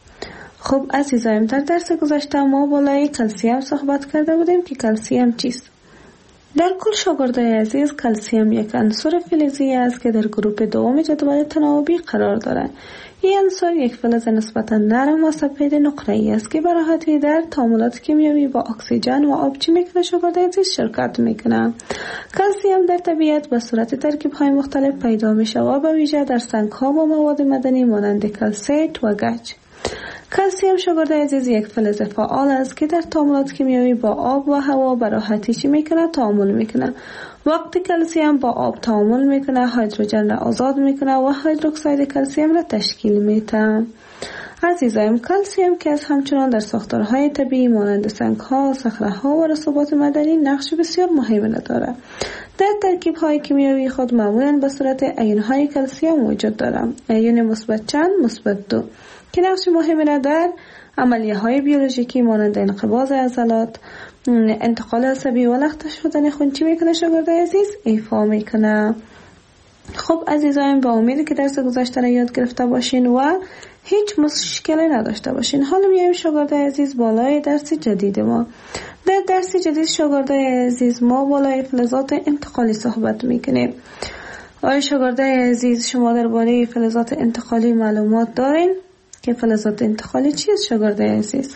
خب عزیزان، در درس گذشته ما بالای کلسیم صحبت کرده بودیم که کلسیم چیست؟ در کل شاگردای عزیز، کلسیم یک عنصر فلزی است که در گروه دوم جدول تناوبی قرار دارد. این عنصر یک فلز نسبتا نرم و سفید نقره‌ای است که به راحتی در تعاملات کیمیایی با اکسیژن و آب چی میکنه شاگردای عزیز شرکت میکنه. کلسیم در طبیعت به صورت ترکیب‌های مختلف پیدا میشه و به ویژه در سنگ‌ها و مواد معدنی مانند کلسیت و گچ. کلسیم شاگردای عزیز یک فلز فعال است که در تعاملات کیمیایی با آب و هوا به راحتی چی میکنه؟ تعامل میکنه. وقتی کلسیم با آب تعامل میکنه، هیدروژن را آزاد میکنه و هیدروکساید کلسیم را تشکیل میده. عزیزان، کلسیم که از همچنان در ساختارهای طبیعی مانند سنگ‌ها، صخره‌ها و رسوبات معدنی نقش بسیار مهمی دارد. در ترکیب‌های کیمیایی خود معمولاً به صورت آیون‌های کلسیم وجود دارد. آیون مثبت چند، مثبت 2 که نقش مهمی را در عملیه‌های بیولوژیکی مانند انقباض عضلات، انتقال عصبی و لخته شدن خون چی میکنه شاگردای عزیز؟ ایفا میکنه. خب عزیزان، با امیدی که درس گذشته را یاد گرفته باشین و هیچ مشکلی نداشته باشین. حالا میایم شاگردای عزیز بالای درس جدید ما. در درس جدید شاگردای عزیز ما بالای فلزات انتقالی صحبت میکنیم. آیا شاگردای عزیز شما درباره فلزات انتقالی معلومات دارین که فلزات انتقالی چیست شاگردای عزیز؟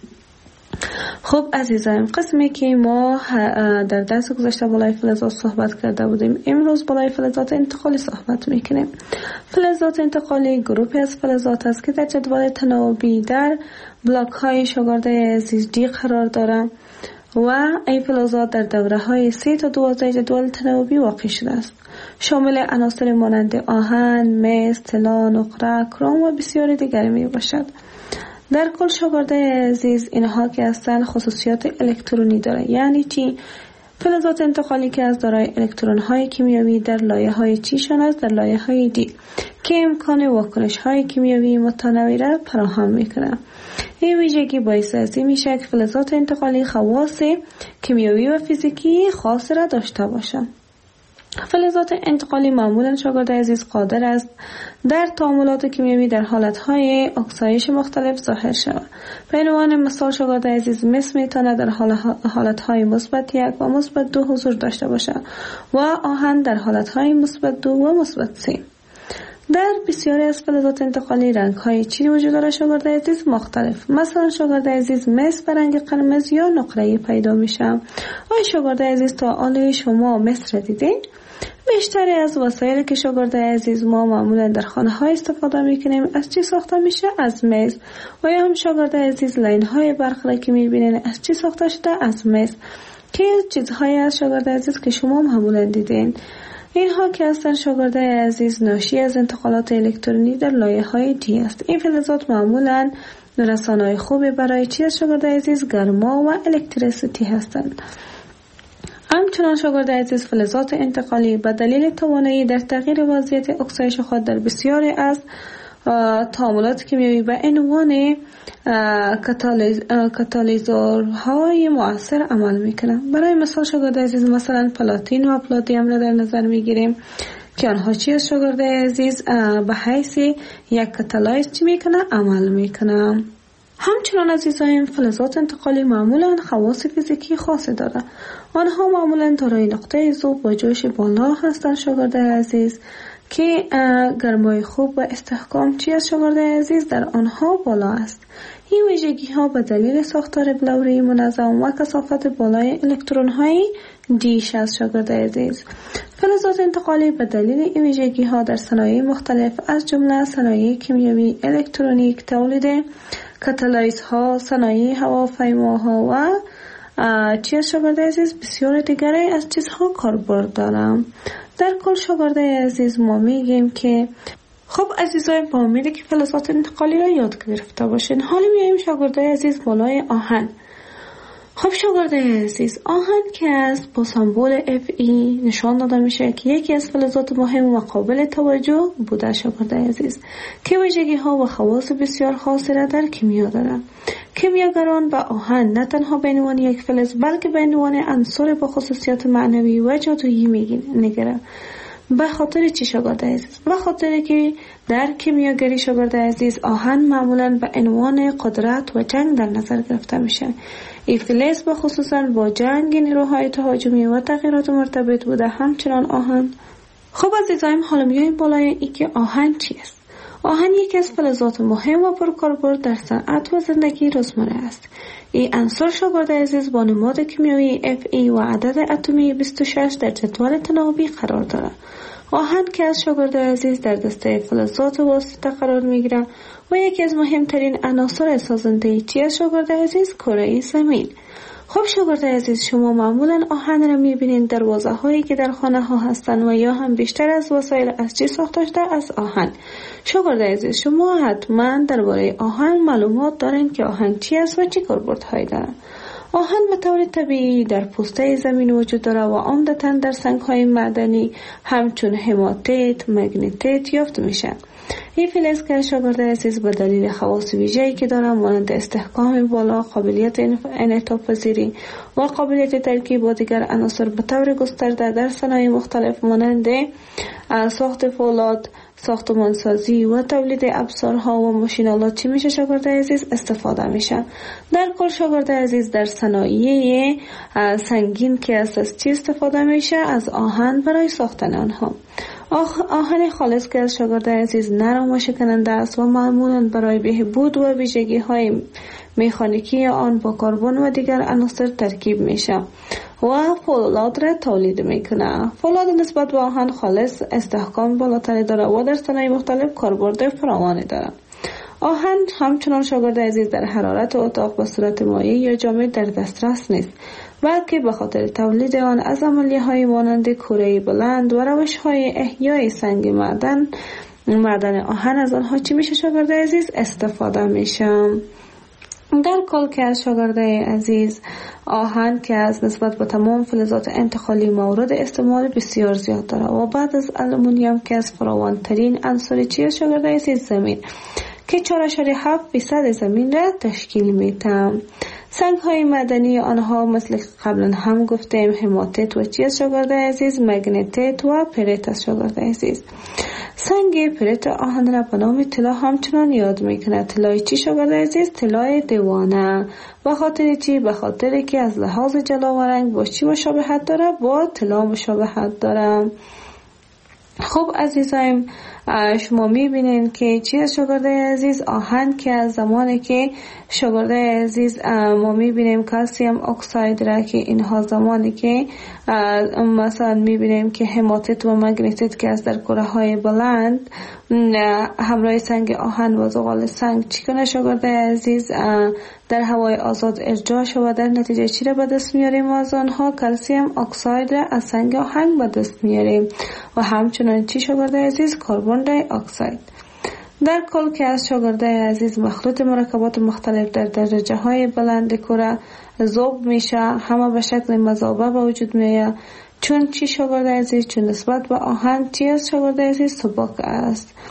خب عزیزان، قسمی که ما در درس گذشته بالای فلزات صحبت کرده بودیم، امروز بالای فلزات انتقالی صحبت میکنیم. فلزات انتقالی گروهی از فلزات است که در جدول تناوبی در بلاک های شاگردای عزیز دی قرار دارند و این فلزات در دوره های 3 تا 12 جدول تناوبی واقع شده است. شامل عناصر مانند آهن، مس، طلا، نقره، کروم و بسیاری دیگر می باشد. در کل شاگردای عزیز، اینها که هستند خصوصیات الکترونی داره. یعنی چی؟ فلزات انتقالی که از دارای الکترون های کیمیایی در لایه های چی شون است؟ در لایه های دی که امکان واکنش های کیمیایی متنوع را فراهم میکنه. این ویژگی باعث از این میشه که فلزات انتقالی خواص کیمیایی و فیزیکی خاص را داشته باشند. فلزات انتقالی معمولا شاگردای عزیز قادر است در تعاملات کیمیایی در حالتهای اکسایش مختلف ظاهر شود. به عنوان مثال شاگردای عزیز مس میتونه در حالتهای مثبت 1 و مثبت 2 حضور داشته باشد و آهن در حالتهای مثبت 2 و مثبت 3. در بسیاری از فلزات انتقالی رنگ‌های چی وجود داره شاگردای عزیز؟ مختلف. مثلا شاگردای عزیز مس به رنگ قرمز یا نقره‌ای پیدا میشه. آیا شاگردای عزیز تا حالا شما مس را دیدین؟ بیشتری از وسایلی که شاگردای عزیز ما معمولا در خانه ها استفاده میکنیم از چی ساخته میشه؟ از مس. و یا هم شاگردای عزیز لاین های برق را که میبینین از چی ساخته شده؟ از مس. که چیزهایی از شاگردای عزیز که شما معمولا دیدین. اینها که هستن شاگردای عزیز ناشی از انتقالات الکترونی در لایه های دی است. این فلزات معمولا رسانه‌های خوبی برای چی از شاگردای عزیز؟ گرما و الکتریسیتی هستند. همچنان شاگردای عزیز فلزات انتقالی به دلیل توانایی در تغییر وضعیت اکسایش خود در بسیاری از تعاملات کیمیایی به عنوان کاتالیزورهای مؤثر عمل میکنند. برای مثال شاگرد عزیز مثلا پلاتین و پلاتینیم را در نظر میگیریم که آنها چی است شاگرد عزیز؟ به حیث یک کاتالایز چی میکنه؟ عمل میکنه. همچنان عزیزان فلزات انتقالی معمولا خواص فیزیکی خاصی داره. آنها معمولا دارای نقطه ذوب و جوش بالا هستند شاگرد عزیز که گرمای خوب و استحکام چی است شاگرد عزیز؟ در آنها بالا است. این ویژگی ها به دلیل ساختار بلوری منظم و کثافت بالای الکترون های دیش است شاگرد عزیز. فلزات انتقالی به دلیل این ویژگی ها در صنایع مختلف از جمله صنایع کیمیایی، الکترونیک، تولید کاتالایز ها، صنایع هواپیماها و چی است شاگرد عزیز؟ بسیار دیگری از چیزها کاربرد دارم. در کل شاگرد عزیز ما میگیم که خب عزیزای با امیدی که فلزات انتقالی را یاد گرفته باشین. حالا میایم شاگرد عزیز بالای آهن. خب شاگرد عزیز آهن که از با سمبل Fe نشان داده میشه که یکی از فلزات مهم و قابل توجه بوده شاگرد عزیز که ویژگی ها و خواص بسیار خاصی را در کیمیا دارند. کیمیاگران به آهن نه تنها به عنوان یک فلز بلکه به عنوان عنصر با خصوصیات معنوی و جادویی میگیرند. به خاطر چی شاگرد عزیز؟ به خاطر که در کیمیاگری شاگرد عزیز آهن معمولا به عنوان قدرت و جنگ در نظر گرفته میشه. این فلز به خصوصا با جنگ، نیروهای تهاجمی و تغییرات مرتبط بوده. همچنان آهن. خب عزیزایم حالا میایم بالای این که آهن چی است؟ آهن یکی از فلزات مهم و پرکاربرد در صنعت و زندگی روزمره است. این عنصر شاگرد عزیز با نماد کیمیایی Fe و عدد اتمی 26 در جدول تناوبی قرار دارد. آهن که از شاگرد عزیز در دسته فلزات واسطه قرار میگیره و یکی از مهمترین عناصر سازنده چی از شاگرد عزیز؟ کره زمین. خب شاگرد عزیز شما معمولا آهن را میبینید در واژه هایی که در خانه ها هستند و یا هم بیشتر از وسایل از چی ساخته شده؟ از آهن. شاگرد عزیز شما حتما درباره آهن معلومات دارین که آهن چی است و چی کاربردهایی داره. آهن به طور طبیعی در پوسته زمین وجود داره و عمدتاً در سنگ‌های معدنی همچون هماتیت، مگنیتیت یافت میشه. این فلز که شاگرد عزیز به دلیل خواص ویژه‌ای که داره مانند استحکام بالا، قابلیت انعطاف پذیری و قابلیت ترکیب با دیگر عناصر به طور گسترده در صنایع مختلف مانند ساخت فولاد، ساختمانسازی و تولید ابزارها و ماشین‌آلات چی میشه شاگرد عزیز؟ استفاده میشه. در کل شاگرد عزیز در صنایع سنگین که از چی استفاده میشه؟ از آهن برای ساختن آنها. آهن خالص که از شاگرد عزیز نرم و شکننده است و معمولاً برای بهبود و ویژگی‌های مکانیکی آن با کربن و دیگر عناصر ترکیب میشه و فولاد را تولید میکنه. فولاد نسبت به آهن خالص استحکام بالاتری داره و در صنایع مختلف کاربرد فراوانی داره. آهن همچنان شاگرد عزیز در حرارت اتاق به صورت مایع یا جامد در دسترس نیست، بلکه به خاطر تولید آن از عملیه‌های مانند کره بلند و روش‌های احیای سنگ معدن آهن از آنها چی میشه شاگرد عزیز؟ استفاده میشه. در کل که از شاگرد عزیز آهن که از نسبت به تمام فلزات انتقالی مورد استعمال بسیار زیاد داره و بعد از آلومینیوم که از فراوانترین عنصر چی از شاگرد عزیز؟ زمین که 4.7% زمین را تشکیل میده. سنگ های معدنی آنها مثل قبلا هم گفتیم هماتیت و چی از شاگرد عزیز؟ مگنیتیت و پریت از شاگرد عزیز. سنگ پریت آهن را به نام طلا همچنان یاد میکنه. طلای چی شاگرد عزیز؟ طلای دیوانه. به خاطر چی؟ به خاطر که از لحاظ جلا و رنگ با چی مشابهت داره؟ با طلا مشابهت داره. خب عزیزایم شما میبینین که چی از شاگرد عزیز؟ آهن که از زمانی که شاگرد عزیز ما میبینیم کلسیم اکساید را که اینها زمانی که مثلا میبینیم که هماتیت و مگنیتیت که از در کره های بلند همراه سنگ آهن و زغال سنگ چی کنه شاگرد عزیز؟ در هوای آزاد ارجاع شود و در نتیجه چی را به دست میاریم؟ از آنها کلسیم اکساید را از سنگ آهن به دست میاریم و همچنان چی شاگرد عزیز؟ کربن دی اکساید. در کل که از شاگرد عزیز مخلوط مرکبات مختلف در درجه های بلند کره ذوب میشه، همه به شکل مذابه به وجود میاد. چون چی شاگرد عزیز؟ چون نسبت به آهن چی از شاگرد عزیز؟ سبک است.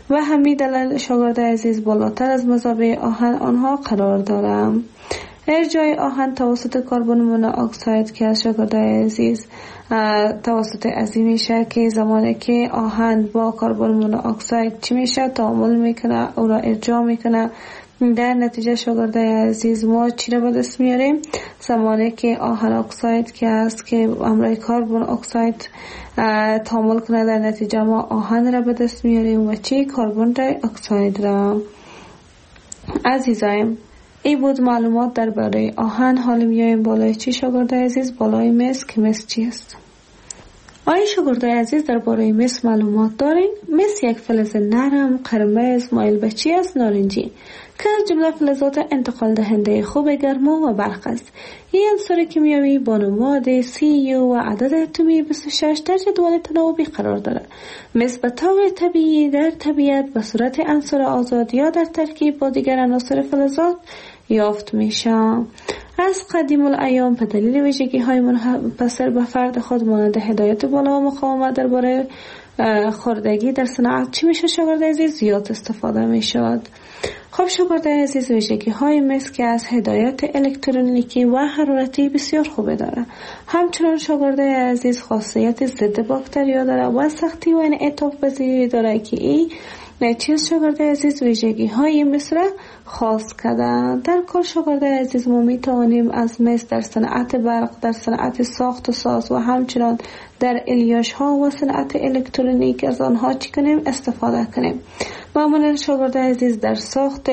و همین دلیل شاگرد عزیز بالاتر از مذابه آهن آنها قرار دارم. ارجاع آهن توسط کربن مونوکساید که از شاگرد عزیز توسط عزیز میشه که زمانی که آهن با کربن مونوکساید چی میشه تعامل میکنه او را ارجاع میکنه، در نتیجه شاگرد عزیز ما چی را به دست میاریم؟ زمانی که آهن اکساید که است که همراه کربن اکساید تعامل کنه، در نتیجه ما آهن را به دست میاریم و چی؟ کربن دی اکساید را. عزیزایم این بود معلومات درباره آهن. حالا میایم بالای چی شاگرد عزیز؟ بالای مس که مس چی است؟ آیا شاگرد عزیز درباره مس معلومات دارین؟ مس یک فلز نرم قرمز مایل به چی است؟ نارنجی که از جمله فلزات انتقال دهنده خوب گرما و برق است. این عنصر کیمیایی با نماد CU و عدد اتمی 26 در جدول تناوبی قرار دارد. مس به طور طبیعی در طبیعت به صورت عنصر آزاد یا در ترکیب با دیگر عناصر فلزات یافت میشه. از قدیم الایام به دلیل ویژگی های منحصر به فرد خود مانند هدایت بالا و مقاومت درباره خوردگی در صنعت چی میشه شاگرد عزیز؟ زیاد استفاده میشد. خب شاگرد عزیز ویژگی های مس که از هدایت الکترونیکی و حرارتی بسیار خوبه داره. همچنان شاگرد عزیز خاصیت ضد باکتریا داره و سختی و انعطاف پذیری داره که این چیز شاگرد عزیز ویژگی های مس را خاص کردن. در کل شاگرد عزیز ما می توانیم از مس در صنعت برق، در صنعت ساخت و ساز و همچنان در الیاش ها و صنعت الکترونیک از آنها چی کنیم؟ استفاده کنیم. معمولا شاگرد عزیز در ساخت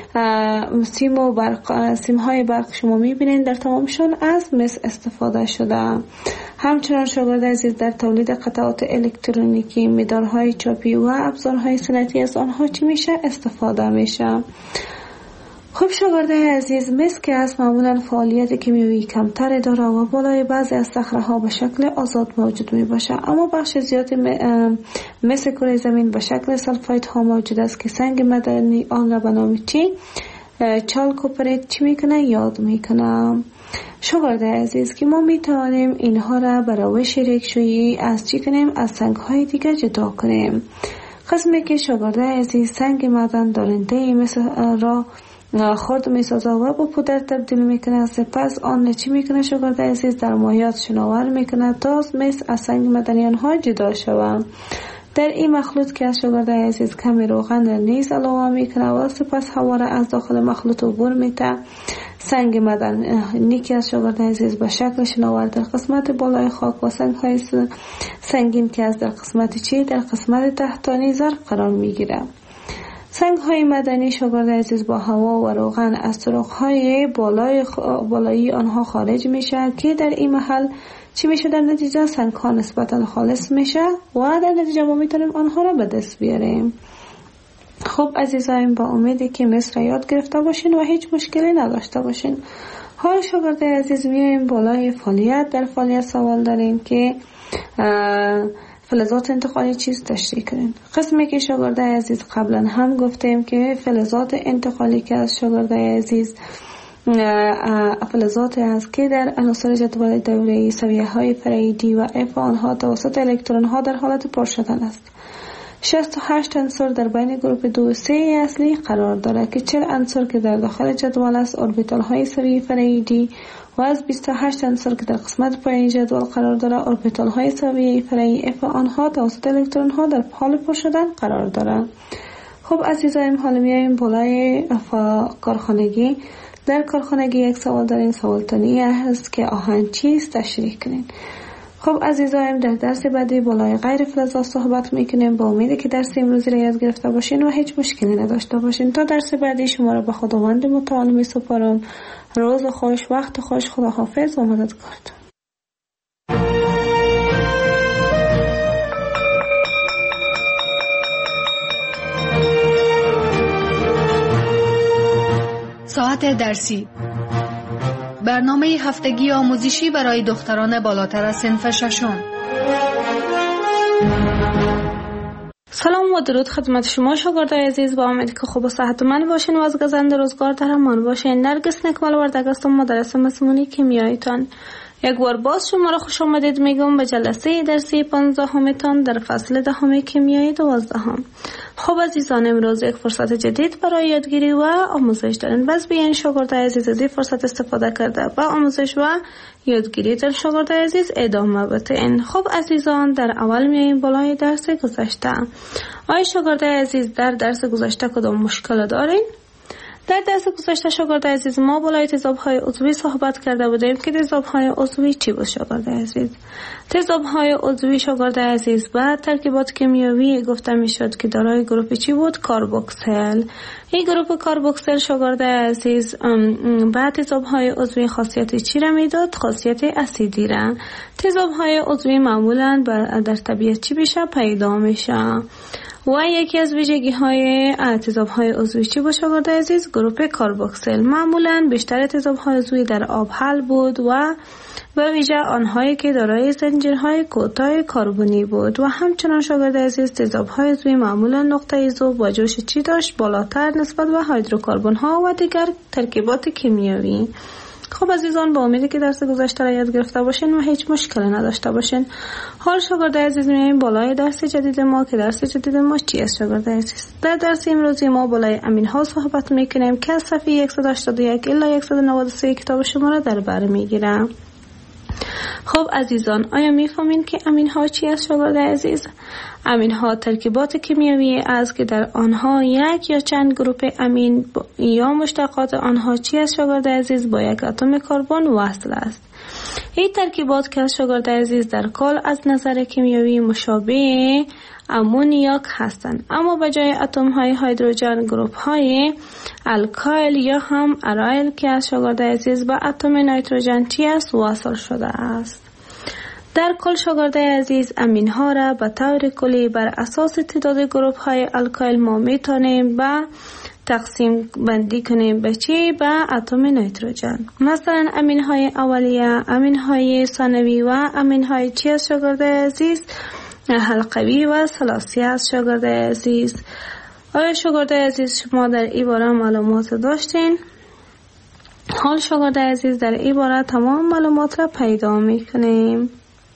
سیم های برق شما می بینید در تمامشون از مس استفاده شده. همچنان شاگرد عزیز در تولید قطعات الکترونیکی، مدارهای چاپی و ابزارهای صنعتی از آنها چی میشه؟ استفاده میشه. خب شاگرد عزیز مس که از معمولا فعالیت کیمیایی کمتر داره و بالای بعضی از صخره‌ها به شکل آزاد موجود می باشه، اما بخش زیادی مس کره زمین به شکل سلفایت ها موجود است که سنگ معدنی آن را به نام چی؟ چالکوپریت چی میکنه؟ یاد میکنه. شاگرد عزیز که ما میتوانیم اینها را به روش ریکشویی از چی کنیم؟ از سنگ های دیگر جدا کنیم. قسمی که شاگرد عزیز سنگ معدن دارنده مس را خرد میسازه و با پودر تبدیل میکنه، سپس آن چی میکنه شاگرد عزیز؟ در مایات شناور میکنه تا مس از سنگ معدنی آنها جدا شود. در این مخلوط که از شاگرد عزیز کمی روغن نیز علاوه میکنه و سپس هوا را از داخل مخلوط عبور میده. سنگ معدنی که از شاگرد عزیز به شکل شناور در قسمت بالای خاک و سنگ های سنگین که از در قسمت چی؟ در قسمت تحتانی ظرف قرار میگیره. سنگ های معدنی شاگرد عزیز با هوا و روغن از سوراخ های بالایی آنها خارج میشه که در این محل چی میشه؟ در نتیجه سنگ ها نسبتا خالص میشه و در نتیجه ما میتونیم آنها را به دست بیاریم. خب عزیزایم با امیدی که مس را یاد گرفته باشین و هیچ مشکلی نداشته باشین. حال شاگرد عزیز میایم بالای فعالیت. در فعالیت سوال داریم که فلزات انتقالی چیز تشریح کنین. قسمی که شاگرد عزیز قبلا هم گفتیم که فلزات انتقالی که از شاگرد عزیز فلزات است که در عناصر جدول دوره‌ای سویه های فرعی دی و اف آنها توسط الکترون ها در حالت پر شدن است. 68 عنصر در بین گروپ 2 و 3 اصلی قرار دارد که 40 عنصر که در داخل جدول است اوربیتال های سویه فرعی دی و از 28 عنصر که در قسمت پایین جدول قرار دارد اوربیتال های سویه فرعی اف آنها توسط الکترون ها در حال پر شدن قرار دارند. خب عزیزایم حالا میایم بالای کارخانگی. در کارخانگی یک سوال داریم. سوال تانی هست که آهن چیست؟ تشریح کنین. خب عزیزایم در درس بعدی بالای غیر فلزات صحبت میکنیم. با امیدی که درس امروزی را یاد گرفته باشین و هیچ مشکلی نداشته باشین. تا درس بعدی شما را به خداوند متعال میسپارم. روز خوش، وقت خوش، خداحافظ و مددکارتون. ساعت درسی، برنامه هفتگی آموزشی برای دختران بالاتر از صنف ششم. سلام و درود خدمت شما شاگردای عزیز. با امیدی که خوب و صحتمند باشین و از گزند روزگار در امان باشین. نرگس نکمل وردگ هستم، مدرس مسمونی کیمیاییتان. یک بار باز شما را خوش آمدید میگم به جلسه درسی 15 تان در فصل 10 کیمیای 12. خب عزیزان، امروز یک فرصت جدید برای یادگیری و آموزش دارین. بس بیاین شاگرد عزیز از این فرصت استفاده کرده با آموزش و یادگیری در شاگرد عزیز ادامه بدین. خب عزیزان، در اول میایم بالای درس گذشته. آیا شاگرد عزیز در درس گذشته کدام مشکل دارین؟ در درس گذشته شاگرد عزیز ما بالای تضادهای عضوی صحبت کرده بودیم که تضادهای عضوی چی بود شاگرد عزیز؟ تضادهای عضوی شاگرد عزیز بعد ترکیبات کیمیایی گفته میشد که دارای گروپ چی بود؟ کاربوکسیل. این گروپ کاربوکسیل شاگرد عزیز بعد تضادهای عضوی خاصیت چی را میداد؟ خاصیت اسیدی را. تضادهای عضوی معمولا در طبیعت چی بشه؟ پیدا میشه. و یکی از ویژگی های تضاد های عضوی چی بود شاگرد عزیز؟ گروپ کاربوکسیل. معمولا بیشتر تضاد های عضوی در آب حل بود و به ویژه آنهایی که دارای زنجیرهای کوتاه کربنی بود. و همچنان شاگرد عزیز تضاد های عضوی معمولا نقطه ذوب با جوش چی داشت؟ بالاتر نسبت به هیدروکربن ها و دیگر ترکیبات کیمیایی. خب عزیزان، با امیدی که درس گذشته را یاد گرفته باشین و هیچ مشکلی نداشته باشین. حال شاگرد عزیز میایم بالای درس جدید ما که درس جدید ما چی است شاگرد عزیز؟ در درس امروزی ما بالای امین ها صحبت میکنیم که از صفحه 181 الی 193 کتاب شما را در بر میگیرم. خب عزیزان، آیا میفهمین که امین ها چی است شاگرد عزیز؟ امین ها ترکیبات کیمیایی است که در آنها یک یا چند گروپ امین یا مشتقات آنها چی است شاگرد عزیز؟ با یک اتم کربن وصل است. این ترکیبات که شاگرد عزیز در کل از نظر کیمیایی مشابه امونیاک هستند، اما به جای اتم های هیدروژن گروپ های الکایل یا هم ارایل که از شاگرد عزیز با اتم نیتروژن چی است؟ وصل شده است. در کل شاگرد عزیز امین ها را به طور کلی بر اساس تعداد گروپ های الکایل ما میتونیم به تقسیم بندی کنیم به چی؟ به اتم نیتروژن. مثلا امین های اولیه، امین های ثانوی و امین های چی است شاگرد عزیز؟ حلقوی و ثلاثی است شاگرد عزیز. آیا شاگرد عزیز شما در این باره معلومات داشتین؟ حال شاگرد عزیز در این باره تمام معلومات را پیدا میکنیم.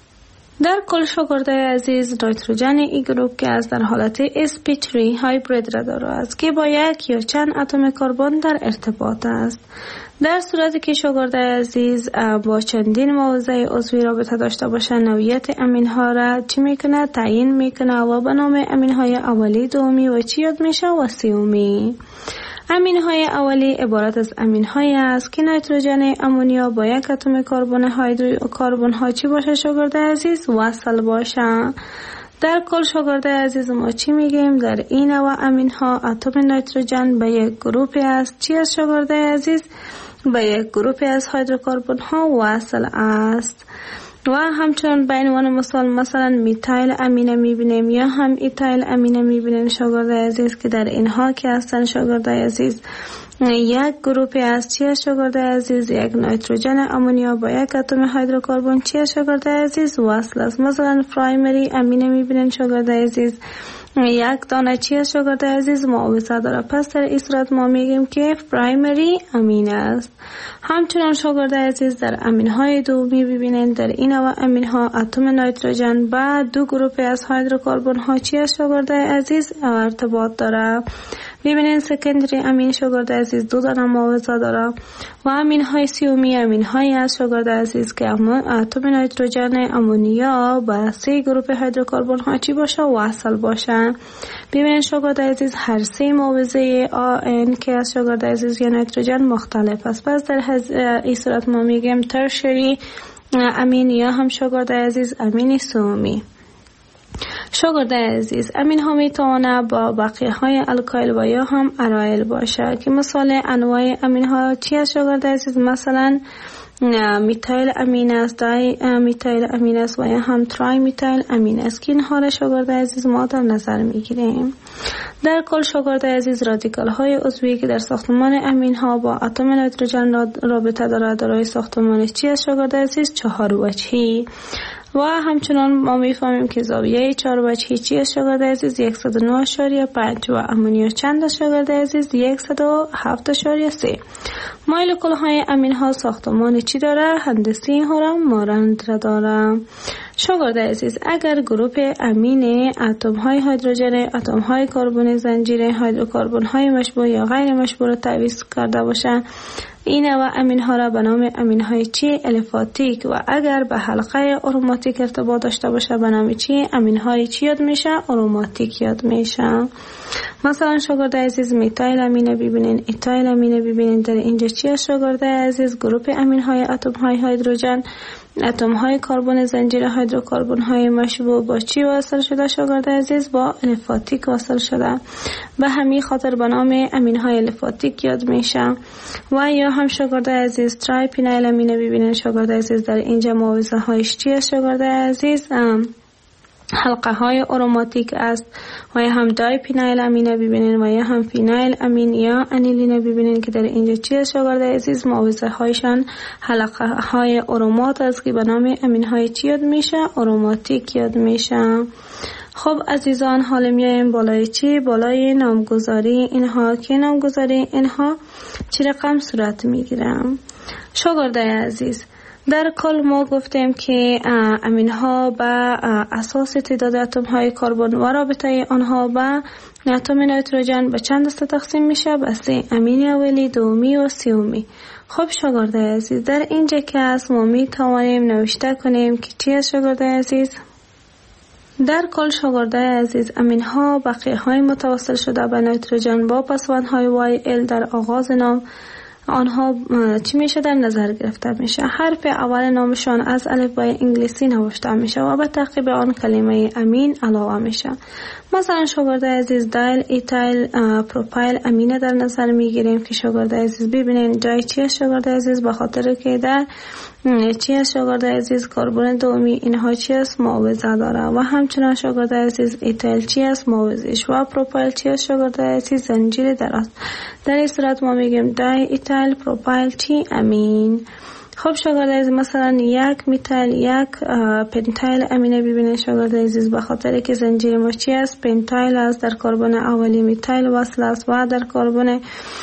در کل شاگرد عزیز نیتروژن ای گروپ که از در حالت sp3 هایبرید را دارد است که با یک یا چند اتم کربن در ارتباط است. در صورتی که شاگرد عزیز با چندین موضع عضوی رابطه داشته باشه، نوعیت امین ها را چی میکنه؟ تعیین میکنه و به نام امین های اولی، دومی و چی یاد میشه؟ و سومی. امین های اولی عبارت از امین های است که نیتروژن امونیا با یک اتم کربن ها چی باشه شاگرد عزیز؟ وصل باشه. در کل شاگرد عزیز ما چی میگیم؟ در این نوع امین ها اتم نیتروژن به یک گروپ است چی است شاگرد عزیز؟ به یک گروپ از هیدروکربن ها وصل است. و همچنان به عنوان مثلا میتایل امینه میبینیم یا هم ایتایل امینه میبینیم شاگرد عزیز که در اینها که هستن شاگرد عزیز یک گروپ از چی است شاگرد عزیز؟ یک نیتروژن امونیا با یک اتم هیدروکربن چی است شاگرد عزیز؟ وصل است. مثلا پرایمری امینه میبینیم شاگرد عزیز یک دانه چی است شاگرد عزیز؟ معاوضه داره. پس در این صورت ما میگیم که پرایمری امین است. همچنان شاگرد عزیز در امین های دومی ببینید در این نوع امین ها اتم نیتروژن با دو گروپ از هیدروکربن ها چی است شاگرد عزیز؟ ارتباط داره. ببینید سکندری امین شاگرد عزیز دو دانه معاوضه داره. و امین های سومی امین های از شاگرد عزیز که اتم نیتروژن امونیا با سه گروپ هیدروکربن ها چی باشه؟ وصل باشه. ببینید شاگرد عزیز هر سه معاوضه آن که از شاگرد عزیز یا نیتروژن مختلف است. پس در این صورت ما میگیم ترشری امین یا هم شاگرد عزیز امین سومی. شاگرد عزیز امین ها میتونه با بقیه های الکایل و یا هم ارایل باشه که مثال انواع امین ها چی است شاگرد عزیز؟ مثلا میتایل امین است، دای میتایل امین است و یا هم ترای میتایل امین است که اینها را شاگرد عزیز ما در نظر میگیریم. در کل شاگرد عزیز رادیکال های عضوی که در ساختمان امین ها با اتم نیتروژن رابطه دارد دارای ساختمان چی است شاگرد عزیز؟ 4 وجهی. و همچنان ما میفهمیم که زاویه 4 وجهی چی است شاگرد عزیز؟ 109.5 و امونیا چند است شاگرد عزیز؟ 107.3. مولکول های امین ها ساختمان چی داره؟ هندسی هرم مانند را داره. شاگرد عزیز اگر گروپ امین اتم های هیدروژن، اتم های کربن زنجیر، هیدروکربن های مشبوع یا غیر مشبوع را تعویض کرده باشه، این و امین ها را به نام امین های چی؟ الیفاتیک. و اگر به حلقه اروماتیک ارتباط داشته باشه به نام چی؟ امین های چی یاد میشه؟ اروماتیک یاد میشه. مثلا شاگرد عزیز میتایل امینه ببینین، ایتایل امینه ببینین. در اینجا چی است شاگرد عزیز؟ گروپ امین های اتم های هیدروژن، اتم های کربن زنجیر، هیدروکربن های مشبوع با چی وصل شده شاگرد عزیز؟ با الیفاتیک وصل شده. به همین خاطر به نام امین های الیفاتیک یاد میشه. و یا هم شاگرد عزیز ترای پینایل امینه ببینین شاگرد عزیز. در اینجا معاوضه هایش چی است شاگرد عزیز؟ حلقه های اروماتیک است. و یا هم دای پینایل امینه ببینین و یا هم فینایل امین یا انیلینه ببینین که در اینجا چی است شاگرد عزیز؟ معاوضه هایشان حلقه های ارومات است که به نام امین های چی یاد میشه؟ اروماتیک یاد میشه. خب عزیزان حالا میایم بالای چی؟ بالای نامگذاری اینها که نامگذاری اینها چی رقم صورت میگیرم شاگرد عزیز؟ در کل ما گفتیم که امین ها به اساس تعداد اتم های کربن و رابطه آنها به اتم نیتروژن به چند دسته تقسیم میشه؟ به 3: امین اولی، دومی و سومی. خب شاگرد عزیز در اینجا که است ما می توانیم نوشته کنیم که چی است شاگرد عزیز؟ در کل شاگرد عزیز امین ها بقیه های متوسل شده به نیتروژن با پسوند های وای ال در آغاز نام آنها چی میشه؟ در نظر گرفته میشه. حرف اول نامشان از الفبای انگلیسی نوشته میشه و به تعقیب آن کلمه امین علاوه میشه. مثلا شاگرد عزیز دایل، ایتایل، پروپایل امینه در نظر میگیریم که شاگرد عزیز ببینین جای چی است شاگرد عزیز؟ به خاطر که در چی است شاگرد عزیز؟ کربن دومی اینها چی است؟ معاوضه داره. و همچنان شاگرد عزیز ایتایل چی است؟ معاوضش. و پروپایل چی است شاگرد عزیز؟ زنجیر دراز. در این صورت ما میگیم دای ایتایل پروپایل چی؟ امین. خب شاگرد عزیز مثلا یک میتایل، یک پنتایل امینه ببینید شاگرد عزیز به خاطر که زنجیر ما چی است؟ پنتایل است. در کربن اولی میتایل وصل است و در کربن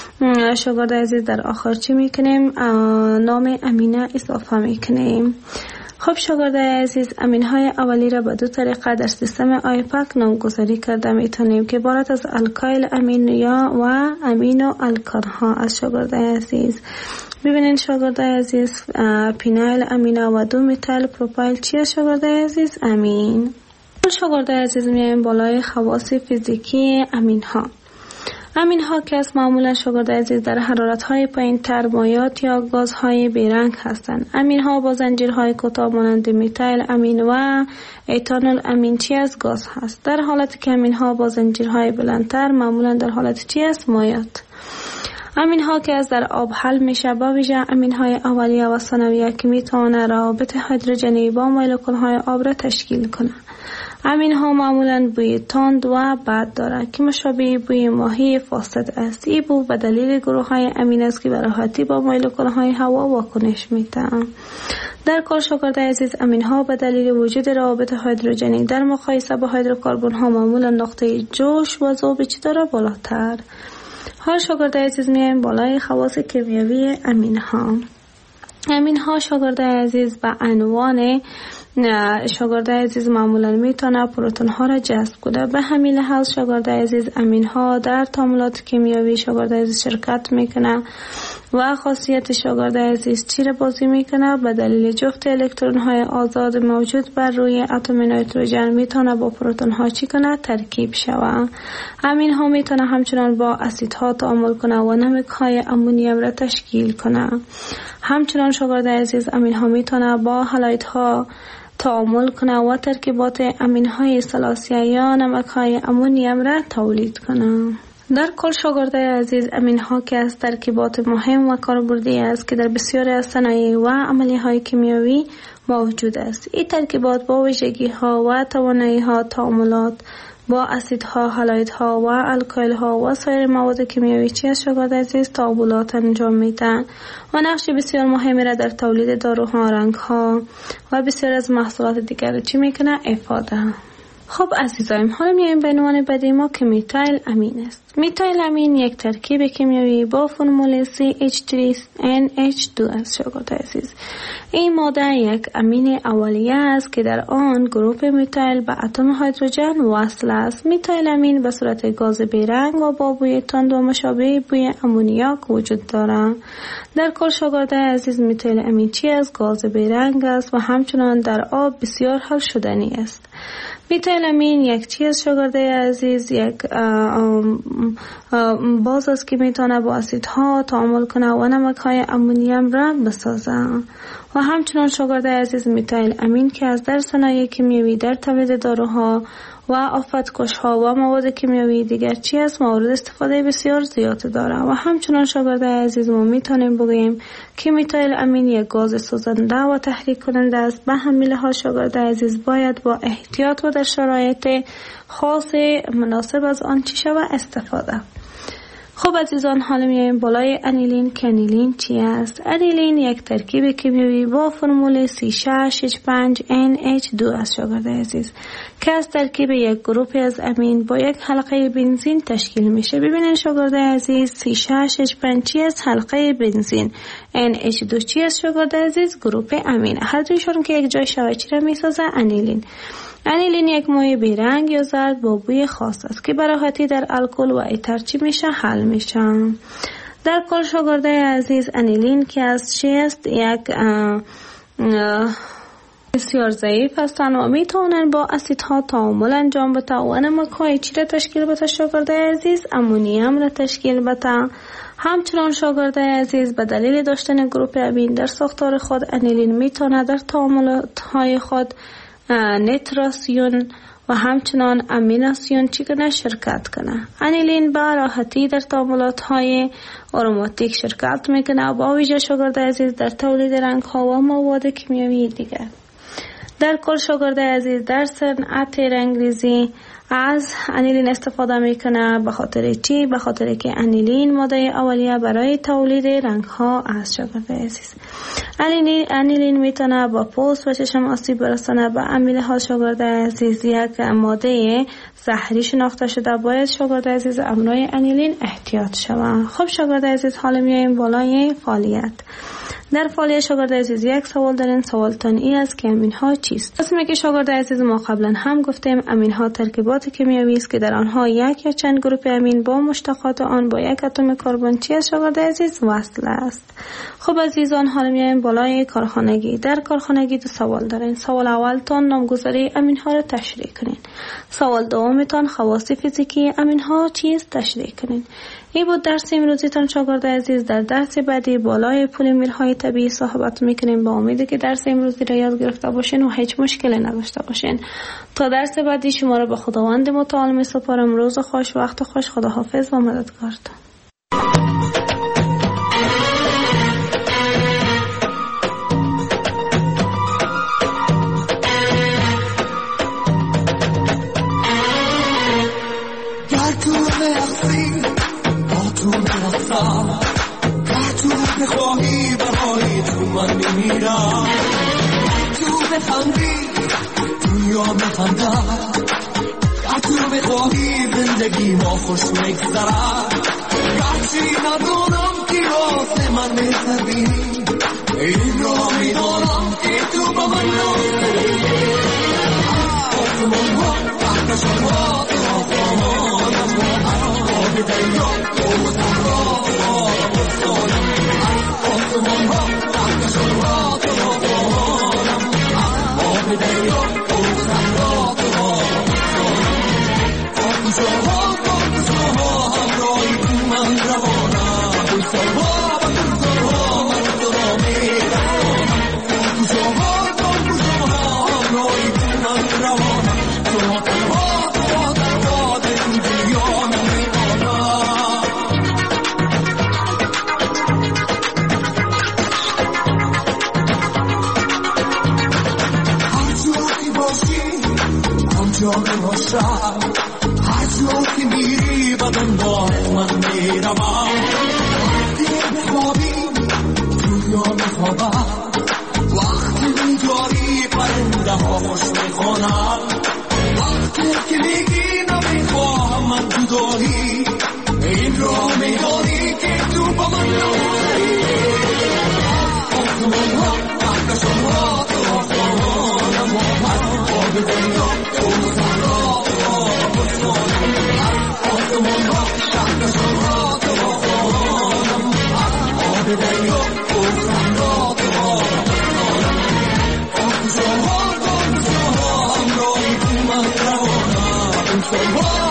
شاگرد عزیز در آخر چی میکنیم؟ نام امینه اضافه میکنیم. خب شاگرد عزیز امین های اولی را به دو طریقه در سیستم آیپک نامگذاری کرده میتونیم که عبارت از الکایل امین یا و امینو الکان ها از شاگرد عزیز. ببینین شاگرد عزیز پینایل امینه و 2 میتایل پروپایل چی است شاگرد عزیز؟ امین. شاگرد عزیز میایم بالای خواص فیزیکی امین ها. امین ها که از معمولا شاگرد عزیز در حرارت های پایین تر مایات یا گاز های بیرنگ هستند. امین ها با زنجیرهای کوتاه مانند میتایل امین و ایتانول امین چی از گاز هست. در حالت که امین ها با زنجیرهای بلندتر معمولا در حالت چی است؟ مایات. امین ها که از در آب حل میشه با ویژه امین های اولیه و ثانویه که میتونه روابط هیدروژنی با مولکول های آب را تشکیل کنه. امین ها معمولا بوی تند و بد داره که مشابه بوی ماهی فاسد است. این بو به دلیل گروه های امین است که به راحتی با مولکول های هوا واکنش میدن. در کل شاگرد عزیز امین ها به دلیل وجود روابط هیدروژنی در مقایسه با هیدروکربن ها معمولا نقطه جوش و ذوب چی داره؟ بالاتر. حال شاگرد عزیز میایم بالای خواص کیمیایی امین ها. امین ها شاگرد عزیز به عنوان شاگرد عزیز معمولا میتونه پروتون ها را جذب کنه. به همین لحاظ شاگرد عزیز امین ها در تعاملات کیمیایی شاگرد عزیز شرکت میکنه و خاصیت شاگرد عزیز چی را بازی میکنه؟ به دلیل جفت الکترون های آزاد موجود بر روی اتم نیتروژن میتونه با پروتون ها چی کنه؟ ترکیب شوه. امین ها میتونه همچنان با اسیدها تعامل کنه و نمک های امونیم را تشکیل کنه. همچنان شاگرد عزیز امین ها میتونه با هالایت ها تعامل کنه و ترکیبات امین های ثلاثیه یا نمک های امونیم را تولید کنه. در کل شاگردای عزیز، امین ها که از ترکیبات مهم و کاربردی است که در بسیاری از صنایع و عملی های کیمیایی موجود است. این ترکیبات با ویژگی ها و توانایی ها تعاملات با اسیدها، هالایدها و الکایل ها و سایر مواد کیمیایی چی از شاگرد عزیز تعاملات انجام میدن و نقش بسیار مهمی را در تولید داروها، رنگها و بسیار از محصولات دیگر چی میکنه ایفاده. خب عزیزایم، حالا میایم به عنوان بعدی ما که میتایل امین است. میتایل امین یک ترکیب کیمیایی با فرمول CH3NH2 است شاگرد عزیز. این ماده یک امین اولیه است که در آن گروپ میتایل به اتم هیدروژن وصل است. میتایل امین به صورت گاز بیرنگ و با بوی تند و مشابه بوی امونیاک وجود دارد. در کل شاگرد عزیز، میتایل امین چی از گاز بیرنگ است و همچنان در آب بسیار حل شدنی است. میتایل امین یک چیز شاگرده عزیز یک باز است که میتونه با اسیدها تعامل کنه و نمک‌های امونیم را بسازه. و همچنان شاگرده عزیز، میتایل امین که از در صنایع کیمیایی در تولید داروها و آفتکش‌ها و مواد کیمیایی دیگر چی است مورد استفاده بسیار زیاد داره. و همچنان شاگرده عزیز، ما میتونیم بگوییم که میتایل امین یک گاز سوزنده و تحریک کننده است. به همین لحاظ شاگرده عزیز باید با احتیاط و در شرایط خاص مناسب از آن چی شود استفاده. خب عزیزان، حالا میایم بالای انیلین که انیلین چی است؟ انیلین یک ترکیب کیمیایی با فرمول C6H5NH2 است شاگرد عزیز که از ترکیب یک گروپ از امین با یک حلقه بنزین تشکیل میشه. ببینید شاگرد عزیز، C6H5 چی است؟ حلقه بنزین. NH2 چی است شاگرد عزیز؟ گروپ امین. هر دویشون که یک جای شود چی را میسازه؟ انیلین. انیلین یک مایع بیرنگ یا زرد با بوی خاص است که به راحتی در الکل و ایتر چی میشه؟ حل میشه. در کل شاگرده عزیز، انیلین که از چی است؟ یک بسیار ضعیف هستند و میتونن با اسیدها تعامل انجام بده و نمک‌های چی را تشکیل بده شاگرده عزیز؟ امونیم را تشکیل بده. همچنان شاگرده عزیز، به دلیل داشتن گروپ امین در ساختار خود، انیلین میتونه در تعاملات‌های خود نیتراسیون و همچنان امیناسیون چی کنه؟ شرکت کنه. انیلین با راحتی در تعاملات‌های آروماتیک شرکت میکنه و با ویژه شاگرد عزیز در تولید رنگ‌ها و مواد کیمیایی دیگر. در کل شاگرد عزیز در صنعت رنگریزی از انیلین استفاده میکنه. به خاطر چی؟ به خاطر که انیلین ماده اولیه برای تولید رنگ ها است شاگرد عزیز. انیلین میتونه با پوست و چشم آسیب برسانه. به همین حال شاگرد عزیز یک ماده زهری شناخته شده. باید شاگرد عزیز امرای انیلین احتیاط شود. خب شاگرد عزیز، حالا میایم بالای فعالیت. در فعالیت شاگرد عزیز یک سوال دارین. سوالتان این است که امین ها چیست؟ اسمی که شاگرد عزیز ما قبلا هم گفتیم، امین ها ترکیبات کیمیایی است که در آنها یک یا چند گروپ امین با مشتقات آن با یک اتم کربن چی است شاگرد عزیز؟ وصل است. خب عزیزان، حالا میایم بالای کارخانگی. در کارخانگی دو سوال دارین. سوال اولتان نامگذاری امین ها را تشریح کنین. سوال دومتان خواص فیزیکی امین ها چیست تشریح کنین. این بود درس امروزیتان شاگرد عزیز. در درس بعدی بالای پلیمرهای طبیعی صحبت میکنیم. با امیدی که درس امروزی را یاد گرفته باشین و هیچ مشکلی نداشته باشین. تا درس بعدی شما را به خداوند متعال میسپارم. روز خوش، وقت خوش. خداحافظ و مددگارتان. بخواهی برای تو من میمیرم. تو بخندی دنیا میخندد. تو بخواهی زندگی ما خوش میگذرد. گرچه ندانم که واسه من میخوابی، این را میدانم که تو با من نازدی. آسمان ها تحتشان ها آسمانم آب دریا و صحرا آسمان ها تحتشان ها آب دریا و صحرا آسمان همراهی تو من روانم. گلزارها و گلزارها من تو را میرانم. گلزارها همراهی تو من روانم. تو تنها در این دنیا نمیمانم. جان روشن هر جا که میری به دنبال من میروم وقتی بخوابی دنیا میخوابم وقتی میداری پرنده ها خوش میخونم وقتی که میگی نمیخواهم من جدایی این را میداری که تو با من نمونی آسمان ها احکشان ها تو آسمانم آب دنیا توزن را آسمان ها احکشان ها تو آسمانم آب دنیا توزن را آسمان ها همراهی تو من روانم